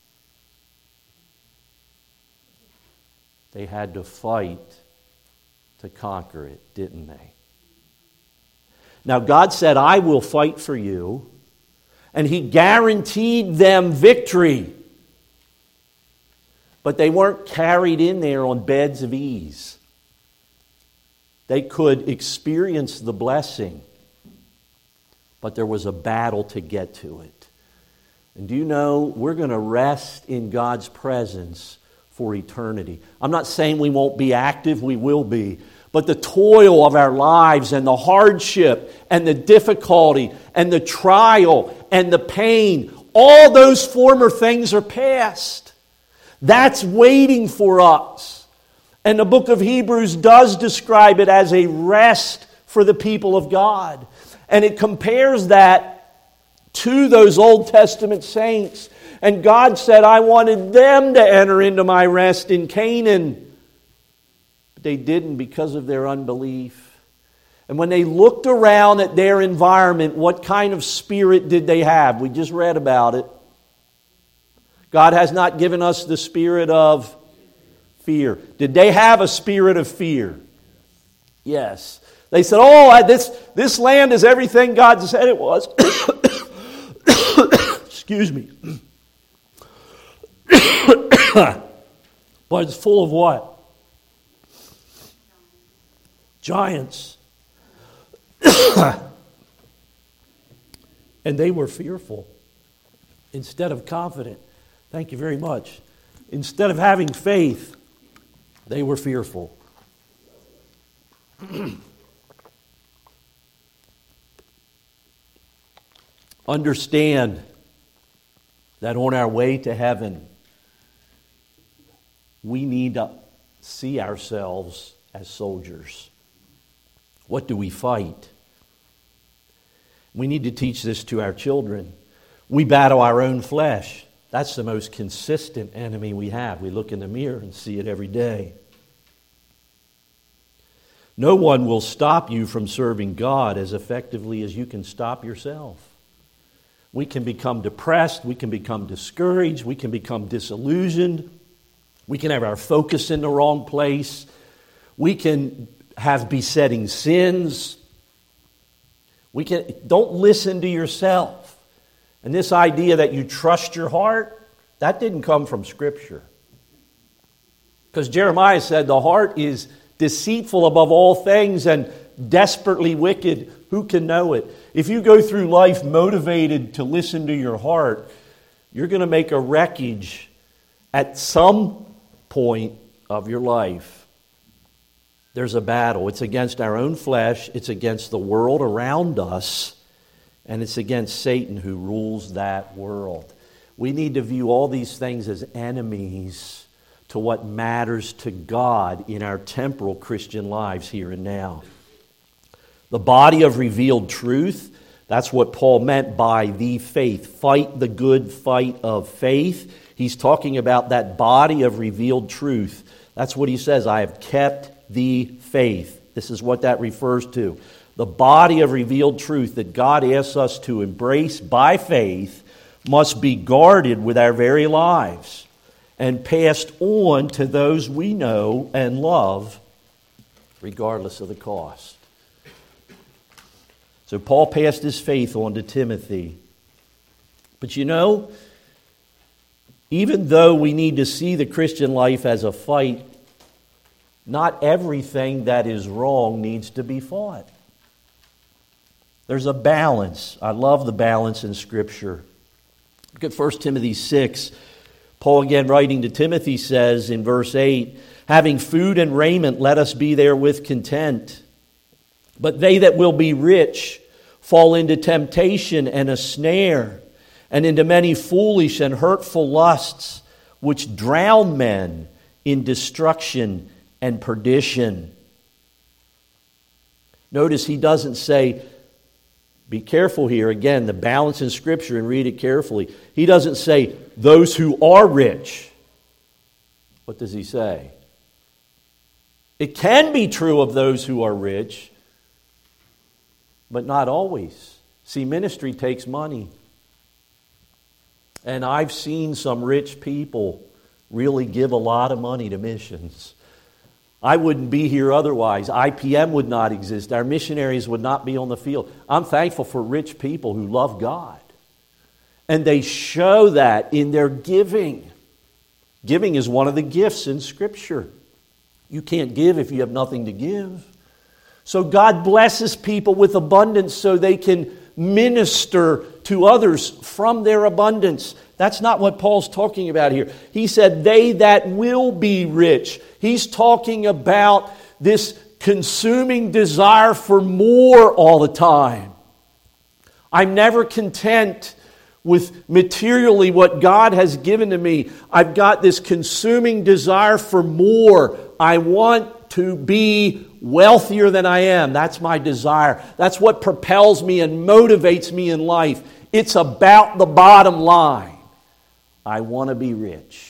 They had to fight to conquer it, didn't they? Now God said, I will fight for you. And He guaranteed them victory. But they weren't carried in there on beds of ease. They could experience the blessing. But there was a battle to get to it. And do you know, we're going to rest in God's presence for eternity. I'm not saying we won't be active, we will be. But the toil of our lives and the hardship and the difficulty and the trial and the pain, all those former things are past. That's waiting for us. And the book of Hebrews does describe it as a rest for the people of God. And it compares that to those Old Testament saints. And God said, I wanted them to enter into my rest in Canaan. But they didn't because of their unbelief. And when they looked around at their environment, what kind of spirit did they have? We just read about it. God has not given us the spirit of fear. Did they have a spirit of fear? Yes. They said, oh, this, this land is everything God said it was. Excuse me. But it's full of what? Giants. And they were fearful instead of confident. Thank you very much. Instead of having faith, they were fearful. Understand that on our way to heaven, we need to see ourselves as soldiers. What do we fight? We need to teach this to our children. We battle our own flesh. That's the most consistent enemy we have. We look in the mirror and see it every day. No one will stop you from serving God as effectively as you can stop yourself. We can become depressed. We can become discouraged. We can become disillusioned. We can have our focus in the wrong place. We can have besetting sins. We can don't listen to yourself. And this idea that you trust your heart, that didn't come from Scripture. Because Jeremiah said the heart is deceitful above all things and desperately wicked. Who can know it? If you go through life motivated to listen to your heart, you're going to make a wreckage at some point of your life. There's a battle. It's against our own flesh. It's against the world around us. And it's against Satan who rules that world. We need to view all these things as enemies to what matters to God in our temporal Christian lives here and now. The body of revealed truth, that's what Paul meant by the faith. Fight the good fight of faith. He's talking about that body of revealed truth. That's what he says, I have kept the faith. This is what that refers to. The body of revealed truth that God asks us to embrace by faith must be guarded with our very lives and passed on to those we know and love, regardless of the cost. So Paul passed his faith on to Timothy. But you know, even though we need to see the Christian life as a fight, not everything that is wrong needs to be fought. There's a balance. I love the balance in Scripture. Look at First Timothy six. Paul, again writing to Timothy, says in verse eight, having food and raiment, let us be therewith content. But they that will be rich fall into temptation and a snare, and into many foolish and hurtful lusts, which drown men in destruction and perdition. Notice he doesn't say, be careful here. Again, the balance in Scripture, and read it carefully. He doesn't say, those who are rich. What does he say? It can be true of those who are rich, but not always. See, ministry takes money. And I've seen some rich people really give a lot of money to missions. I wouldn't be here otherwise. I P M would not exist. Our missionaries would not be on the field. I'm thankful for rich people who love God. And they show that in their giving. Giving is one of the gifts in Scripture. You can't give if you have nothing to give. So God blesses people with abundance so they can minister to others from their abundance. That's not what Paul's talking about here. He said, they that will be rich. He's talking about this consuming desire for more all the time. I'm never content with materially what God has given to me. I've got this consuming desire for more. I want to be wealthier than I am. That's my desire. That's what propels me and motivates me in life. It's about the bottom line. I want to be rich.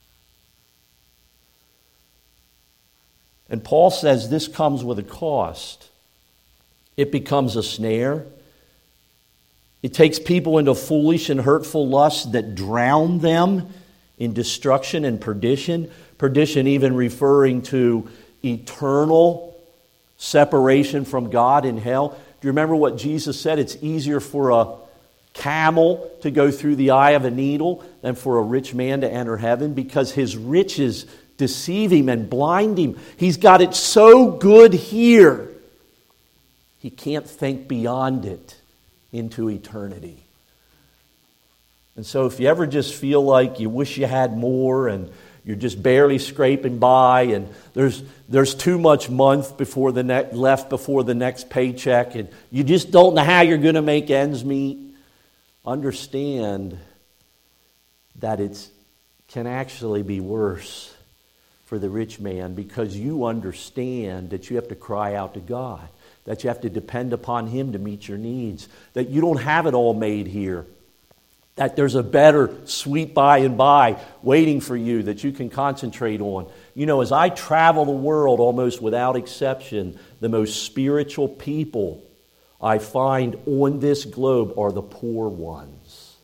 And Paul says this comes with a cost. It becomes a snare. It takes people into foolish and hurtful lusts that drown them in destruction and perdition. Perdition even referring to eternal separation from God in hell. Do you remember what Jesus said? It's easier for a camel to go through the eye of a needle than for a rich man to enter heaven, because his riches deceive him and blind him. He's got it so good here, he can't think beyond it into eternity. And so if you ever just feel like you wish you had more and you're just barely scraping by and there's there's too much month before the ne- left before the next paycheck and you just don't know how you're going to make ends meet, understand that it can actually be worse for the rich man, because you understand that you have to cry out to God, that you have to depend upon Him to meet your needs, that you don't have it all made here, that there's a better sweet by and by waiting for you that you can concentrate on. You know, as I travel the world almost without exception, the most spiritual people I find on this globe are the poor ones,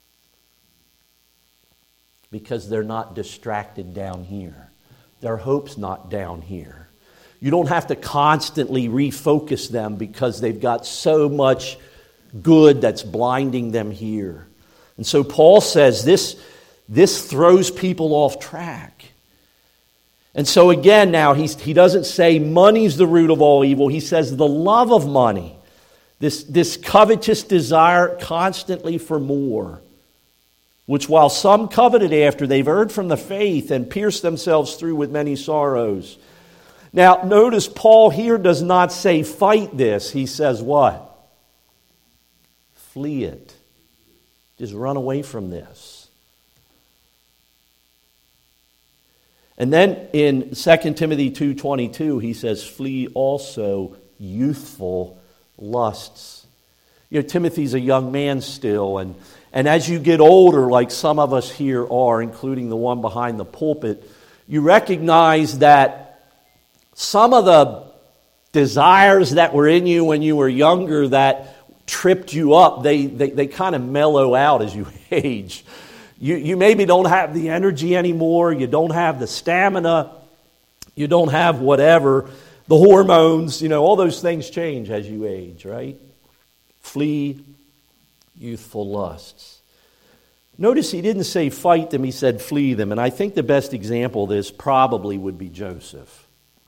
because they're not distracted down here. Their hope's not down here. You don't have to constantly refocus them because they've got so much good that's blinding them here. And so Paul says this, this throws people off track. And so again now, he's, he doesn't say money's the root of all evil. He says the love of money, this, this covetous desire constantly for more, which while some coveted after, they've erred from the faith and pierced themselves through with many sorrows. Now, notice Paul here does not say fight this. He says what? Flee it. Just run away from this. And then in Second Timothy two twenty-two, he says, flee also youthful lusts. You know, Timothy's a young man still, and And as you get older, like some of us here are, including the one behind the pulpit, you recognize that some of the desires that were in you when you were younger that tripped you up, they, they, they kind of mellow out as you age. You, you maybe don't have the energy anymore, you don't have the stamina, you don't have whatever, the hormones, you know, all those things change as you age, right? Flee youthful lusts. Notice he didn't say fight them, he said flee them. And I think the best example of this probably would be Joseph.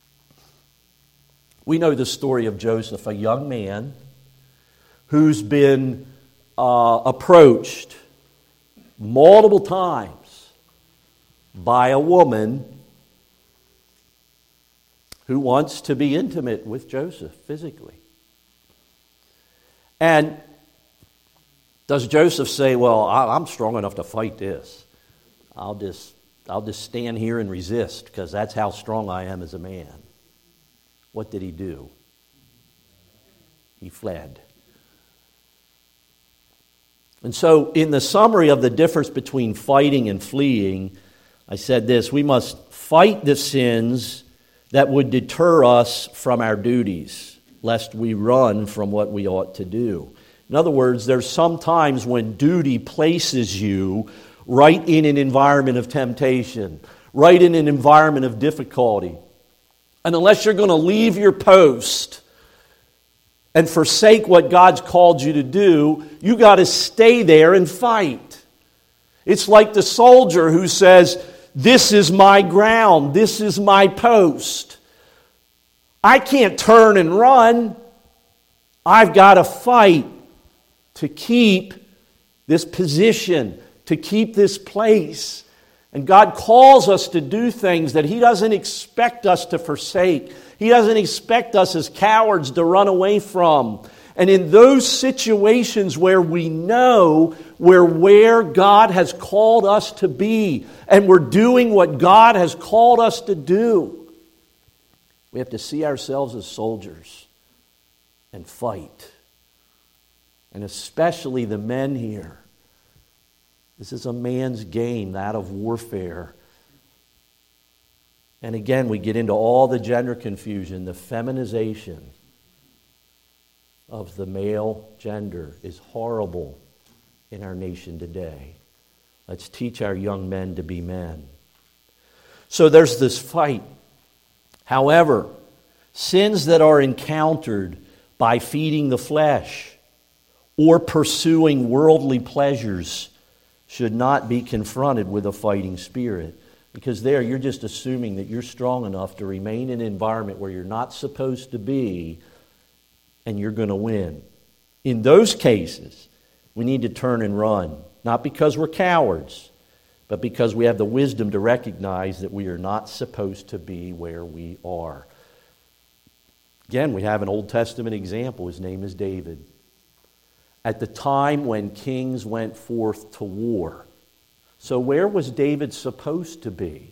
We know the story of Joseph, a young man who's been uh, approached multiple times by a woman who wants to be intimate with Joseph physically. And does Joseph say, well, I'm strong enough to fight this. I'll just, I'll just stand here and resist because that's how strong I am as a man. What did he do? He fled. And so in the summary of the difference between fighting and fleeing, I said this: we must fight the sins that would deter us from our duties, lest we run from what we ought to do. In other words, there's some times when duty places you right in an environment of temptation, right in an environment of difficulty. And unless you're going to leave your post and forsake what God's called you to do, you got to stay there and fight. It's like the soldier who says, "This is my ground, this is my post. I can't turn and run. I've got to fight to keep this position, to keep this place." And God calls us to do things that He doesn't expect us to forsake. He doesn't expect us as cowards to run away from. And in those situations where we know we're where God has called us to be, and we're doing what God has called us to do, we have to see ourselves as soldiers and fight. And especially the men here. This is a man's game, that of warfare. And again, we get into all the gender confusion. The feminization of the male gender is horrible in our nation today. Let's teach our young men to be men. So there's this fight. However, sins that are encountered by feeding the flesh or pursuing worldly pleasures should not be confronted with a fighting spirit. Because there you're just assuming that you're strong enough to remain in an environment where you're not supposed to be and you're going to win. In those cases, we need to turn and run. Not because we're cowards, but because we have the wisdom to recognize that we are not supposed to be where we are. Again, we have an Old Testament example. His name is David. At the time when kings went forth to war. So where was David supposed to be?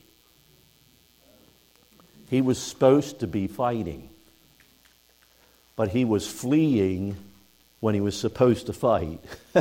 He was supposed to be fighting. But he was fleeing when he was supposed to fight.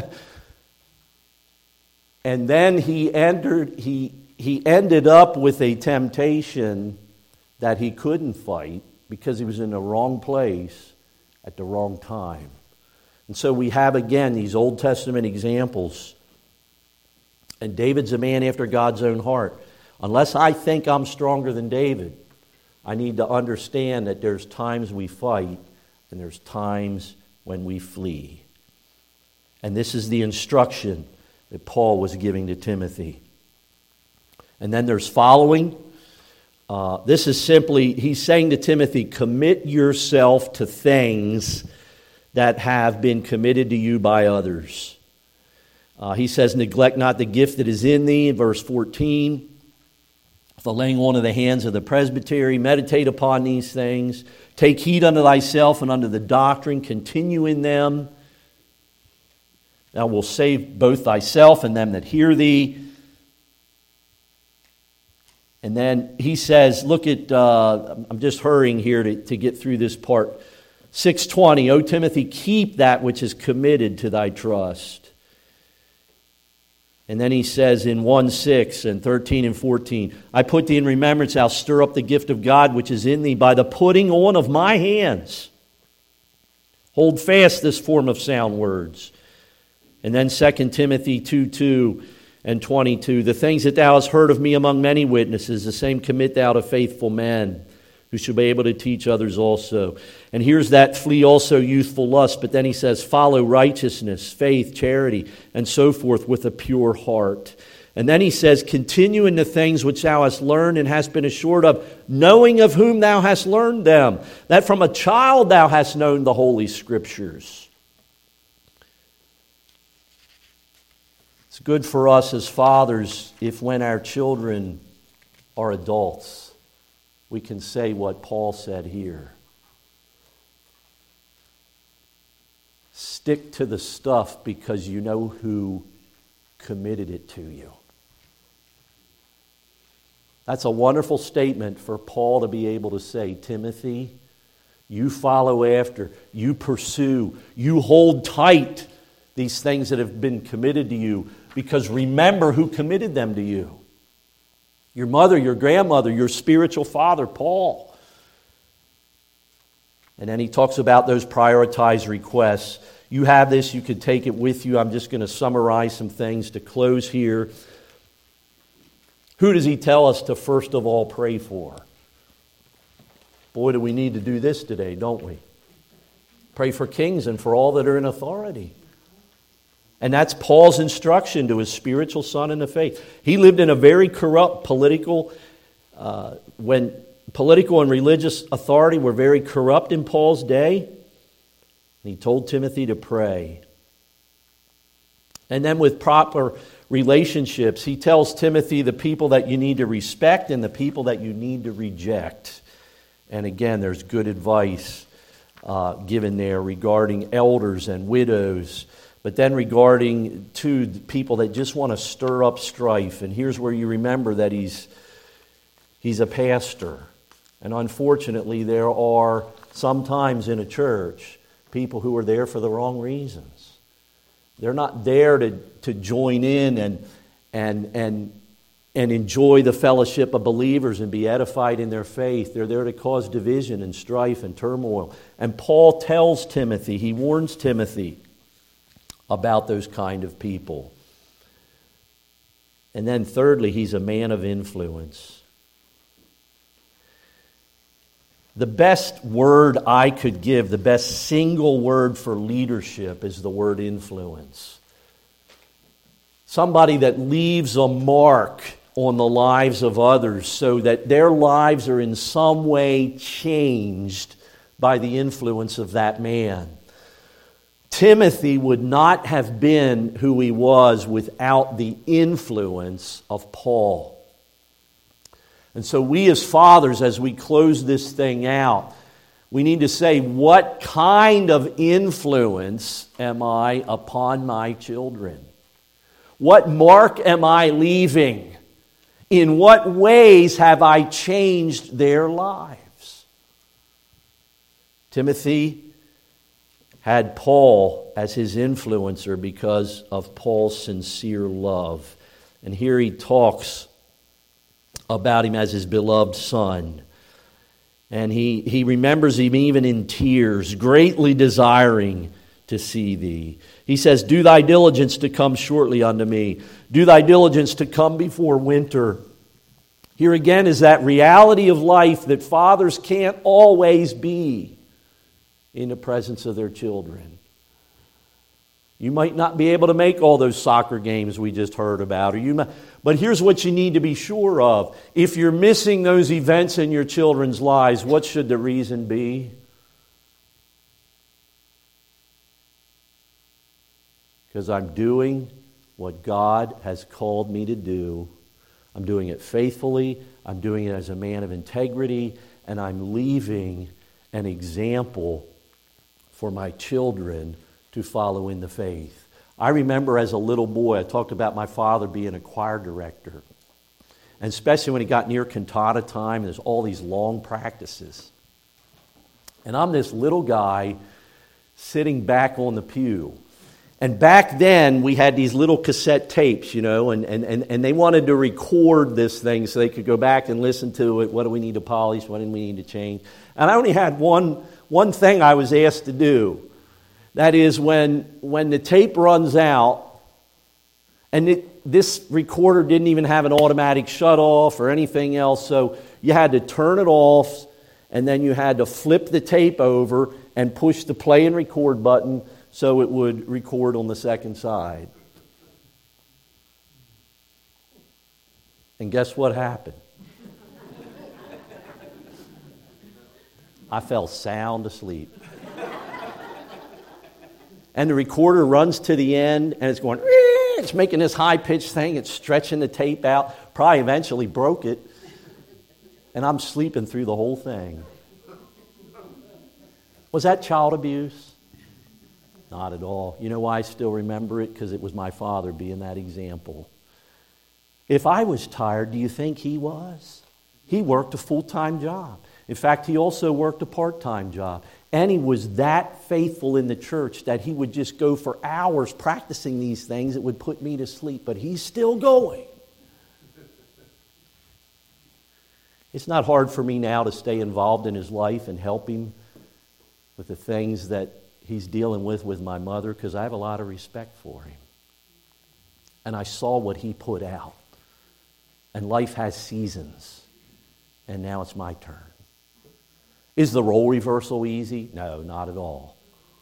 And then he entered, he, he ended up with a temptation that he couldn't fight because he was in the wrong place at the wrong time. And so we have again these Old Testament examples. And David's a man after God's own heart. Unless I think I'm stronger than David, I need to understand that there's times we fight and there's times when we flee. And this is the instruction that Paul was giving to Timothy. And then there's following. Uh, this is simply, he's saying to Timothy, commit yourself to things that have been committed to you by others. Uh, he says, neglect not the gift that is in thee, in verse fourteen. The laying on of the hands of the presbytery, meditate upon these things. Take heed unto thyself and unto the doctrine, continue in them. Thou wilt save both thyself and them that hear thee. And then he says, look at, uh, I'm just hurrying here to, to get through this part. six twenty, O Timothy, keep that which is committed to thy trust. And then he says in one six and thirteen and fourteen, I put thee in remembrance, I'll stir up the gift of God which is in thee by the putting on of my hands. Hold fast this form of sound words. And then Second Timothy two two and twenty-two, the things that thou hast heard of me among many witnesses, the same commit thou to faithful men, who shall be able to teach others also. And here's that flee also youthful lust. But then he says, follow righteousness, faith, charity, and so forth with a pure heart. And then he says, continue in the things which thou hast learned and hast been assured of, knowing of whom thou hast learned them, that from a child thou hast known the Holy Scriptures. It's good for us as fathers if when our children are adults, we can say what Paul said here. Stick to the stuff because you know who committed it to you. That's a wonderful statement for Paul to be able to say, Timothy, you follow after, you pursue, you hold tight these things that have been committed to you, because remember who committed them to you. Your mother, your grandmother, your spiritual father, Paul. And then he talks about those prioritized requests. You have this, you could take it with you. I'm just going to summarize some things to close here. Who does he tell us to first of all pray for? Boy, do we need to do this today, don't we? Pray for kings and for all that are in authority. And that's Paul's instruction to his spiritual son in the faith. He lived in a very corrupt political, uh, when political and religious authority were very corrupt in Paul's day. And he told Timothy to pray. And then with proper relationships, he tells Timothy the people that you need to respect and the people that you need to reject. And again, there's good advice uh, given there regarding elders and widows, but then regarding to people that just want to stir up strife. And here's where you remember that he's he's a pastor. And unfortunately, there are sometimes in a church people who are there for the wrong reasons. They're not there to, to join in and and and and enjoy the fellowship of believers and be edified in their faith. They're there to cause division and strife and turmoil. And Paul tells Timothy, he warns Timothy about those kind of people. And then thirdly, he's a man of influence. The best word I could give, the best single word for leadership is the word influence. Somebody that leaves a mark on the lives of others so that their lives are in some way changed by the influence of that man. Timothy would not have been who he was without the influence of Paul. And so we as fathers, as we close this thing out, we need to say, what kind of influence am I upon my children? What mark am I leaving? In what ways have I changed their lives? Timothy had Paul as his influencer because of Paul's sincere love. And here he talks about him as his beloved son. And he, he remembers him even in tears, greatly desiring to see thee. He says, do thy diligence to come shortly unto me. Do thy diligence to come before winter. Here again is that reality of life that fathers can't always be in the presence of their children. You might not be able to make all those soccer games we just heard about, or you might, but here's what you need to be sure of. If you're missing those events in your children's lives, what should the reason be? Because I'm doing what God has called me to do. I'm doing it faithfully. I'm doing it as a man of integrity. And I'm leaving an example for my children to follow in the faith. I remember as a little boy, I talked about my father being a choir director. And especially when he got near cantata time, there's all these long practices. And I'm this little guy sitting back on the pew. And back then, we had these little cassette tapes, you know, and, and, and, and they wanted to record this thing so they could go back and listen to it. What do we need to polish? What do we need to change? And I only had one, one thing I was asked to do. That is, when, when the tape runs out, and it, this recorder didn't even have an automatic shut-off or anything else, so you had to turn it off, and then you had to flip the tape over and push the play and record button so it would record on the second side. And guess what happened? I fell sound asleep. And the recorder runs to the end, and it's going, it's making this high-pitched thing, it's stretching the tape out, probably eventually broke it, and I'm sleeping through the whole thing. Was that child abuse? Not at all. You know why I still remember it? Because it was my father being that example. If I was tired, do you think he was? He worked a full-time job. In fact, he also worked a part-time job. And he was that faithful in the church that he would just go for hours practicing these things that would put me to sleep. But he's still going. It's not hard for me now to stay involved in his life and help him with the things that he's dealing with with my mother, because I have a lot of respect for him. And I saw what he put out. And life has seasons. And now it's my turn. Is the role reversal easy? No, not at all.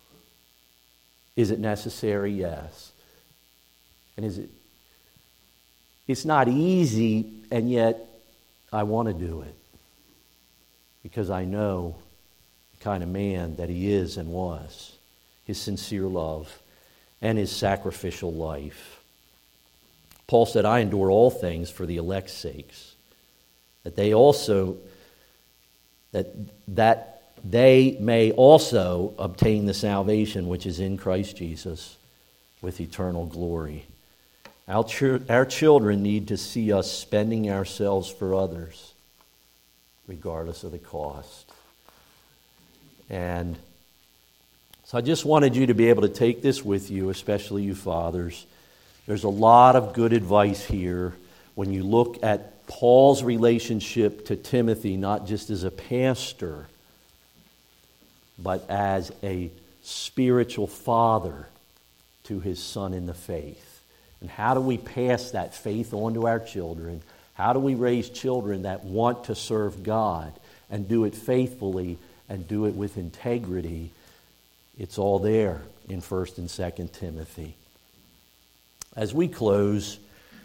Is it necessary? Yes. And is it? It's not easy, and yet I want to do it. Because I know the kind of man that he is and was. His sincere love and his sacrificial life. Paul said, I endure all things for the elect's sakes, that they also, that that they may also obtain the salvation which is in Christ Jesus with eternal glory. Our, ch- our children need to see us spending ourselves for others, regardless of the cost. And so I just wanted you to be able to take this with you, especially you fathers. There's a lot of good advice here when you look at Paul's relationship to Timothy, not just as a pastor, but as a spiritual father to his son in the faith. And how do we pass that faith on to our children? How do we raise children that want to serve God and do it faithfully and do it with integrity? It's all there in First and Second Timothy. As we close,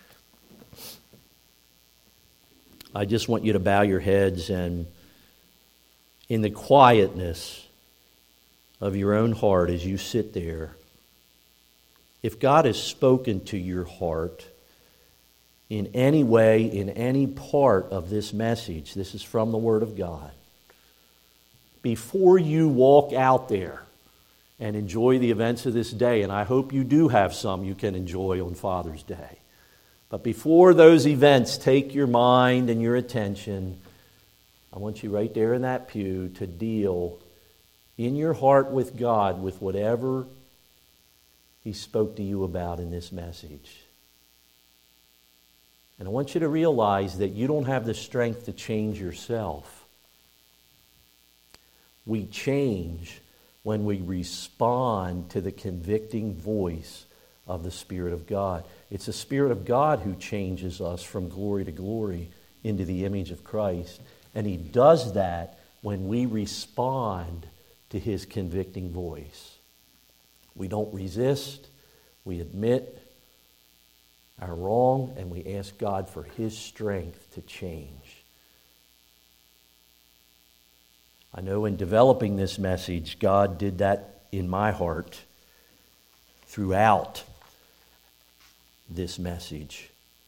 I just want you to bow your heads, and in the quietness of your own heart as you sit there, if God has spoken to your heart in any way, in any part of this message, this is from the Word of God, before you walk out there and enjoy the events of this day, and I hope you do have some you can enjoy on Father's Day. But before those events take your mind and your attention, I want you right there in that pew to deal in your heart with God with whatever He spoke to you about in this message. And I want you to realize that you don't have the strength to change yourself. We change when we respond to the convicting voice of the Spirit of God. It's the Spirit of God who changes us from glory to glory into the image of Christ. And He does that when we respond to His convicting voice. We don't resist. We admit our wrong, and we ask God for His strength to change. I know in developing this message, God did that in my heart throughout this message.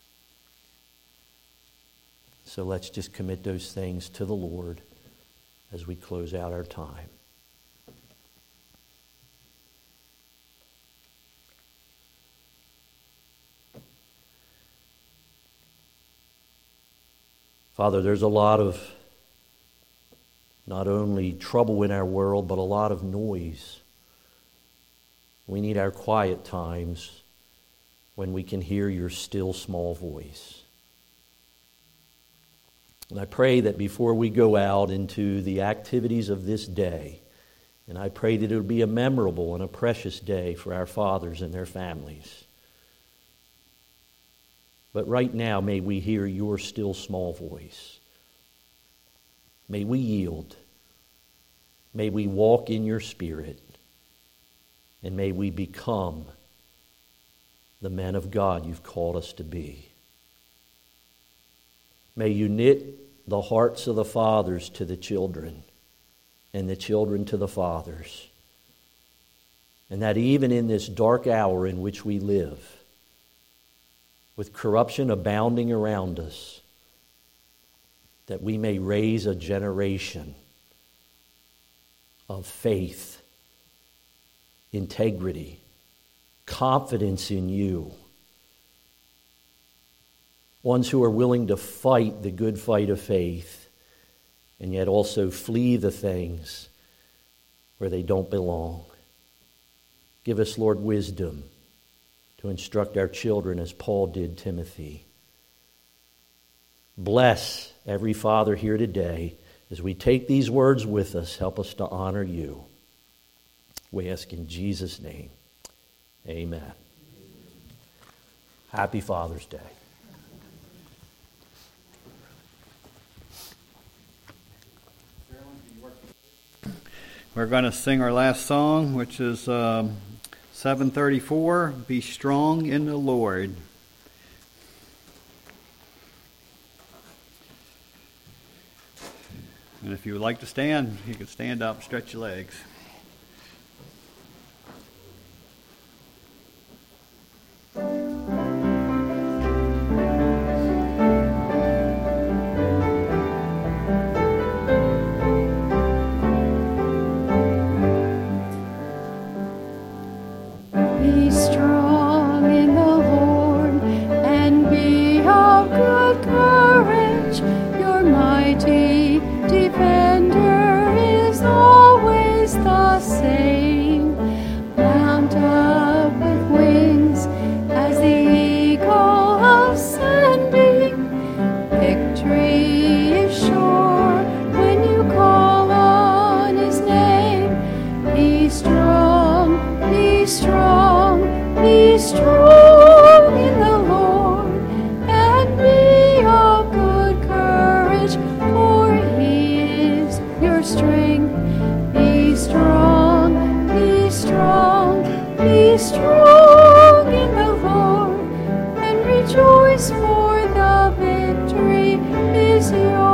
So let's just commit those things to the Lord as we close out our time. Father, there's a lot of not only trouble in our world, but a lot of noise. We need our quiet times when we can hear your still small voice. And I pray that before we go out into the activities of this day, and I pray that it will be a memorable and a precious day for our fathers and their families. But right now, may we hear your still small voice. May we yield. May we walk in your Spirit. And may we become the men of God you've called us to be. May you knit the hearts of the fathers to the children, and the children to the fathers. And that even in this dark hour in which we live, with corruption abounding around us, that we may raise a generation of faith, integrity, confidence in you. Ones who are willing to fight the good fight of faith and yet also flee the things where they don't belong. Give us, Lord, wisdom to instruct our children as Paul did Timothy. Bless every father here today. As we take these words with us, help us to honor you. We ask in Jesus' name. Amen. Happy Father's Day. We're going to sing our last song, which is um, seven thirty-four, Be Strong in the Lord. And if you would like to stand, you can stand up, stretch your legs. Be strong in the Lord and be of good courage. Your mighty defender is always the same. Mount up with wings as the eagle ascending. Victory is sure when you call on his name. Be strong, be strong, be strong in the Lord and be of good courage, for he is your strength. Be strong, be strong, be strong in the Lord and rejoice, for the victory is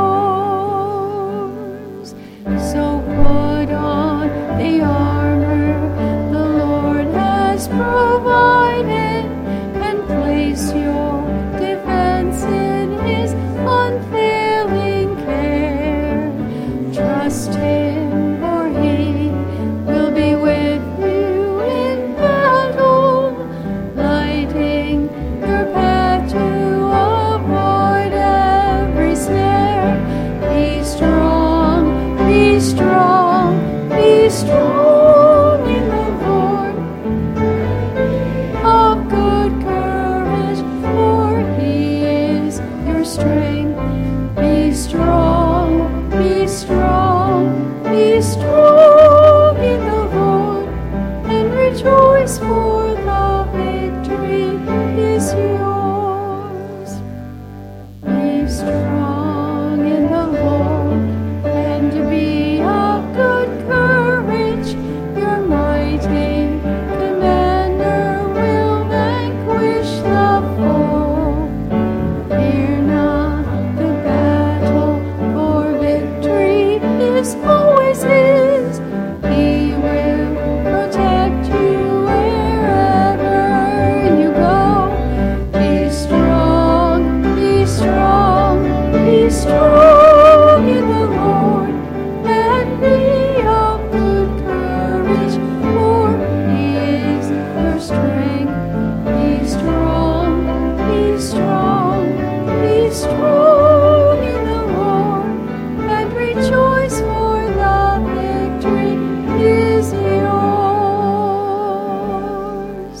yours. So put on the armor the Lord has provided and place your defense in his unfailing care. Trust him, for he will be with you in battle, lighting your path to avoid every snare. Be strong, be strong, be strong in the Lord, of good courage, for he is your strength. Be strong, be strong, be strong in the Lord, and rejoice, for the victory is yours. Be strong in the Lord and be of good courage. Your mighty commander will vanquish the foe. Fear not the battle, for victory is always his. He will protect you wherever you go. Be strong, be strong, be strong in the Lord and be of good courage, for he is your strength. Be strong, be strong, be strong in the Lord and rejoice, for the victory is yours.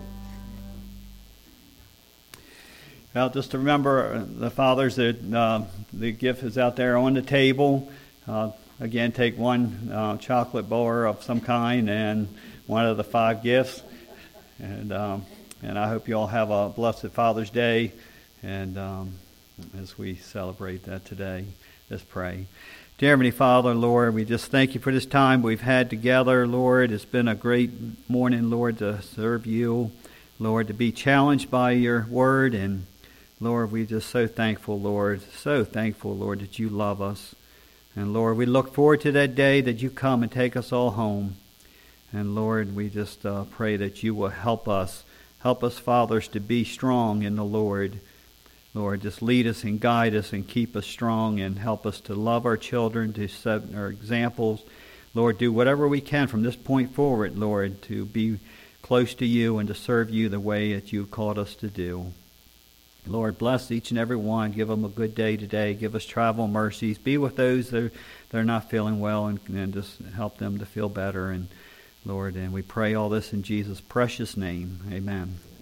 Well, just to remember the fathers that uh, the gift is out there on the table. Uh, again, take one uh, chocolate bar of some kind and one of the five gifts. And um, and I hope you all have a blessed Father's Day. And um, as we celebrate that today, let's pray. Dear Heavenly Father, Lord, we just thank you for this time we've had together, Lord. It's been a great morning, Lord, to serve you, Lord, to be challenged by your word. And Lord, we're just so thankful, Lord, so thankful, Lord, that you love us. And Lord, we look forward to that day that you come and take us all home. And Lord, we just uh, pray that you will help us, help us, fathers, to be strong in the Lord. Lord, just lead us and guide us and keep us strong and help us to love our children, to set our examples. Lord, do whatever we can from this point forward, Lord, to be close to you and to serve you the way that you've called us to do. Lord, bless each and every one. Give them a good day today. Give us travel mercies. Be with those that are, that are not feeling well, and, and just help them to feel better. And Lord, and we pray all this in Jesus' precious name. Amen.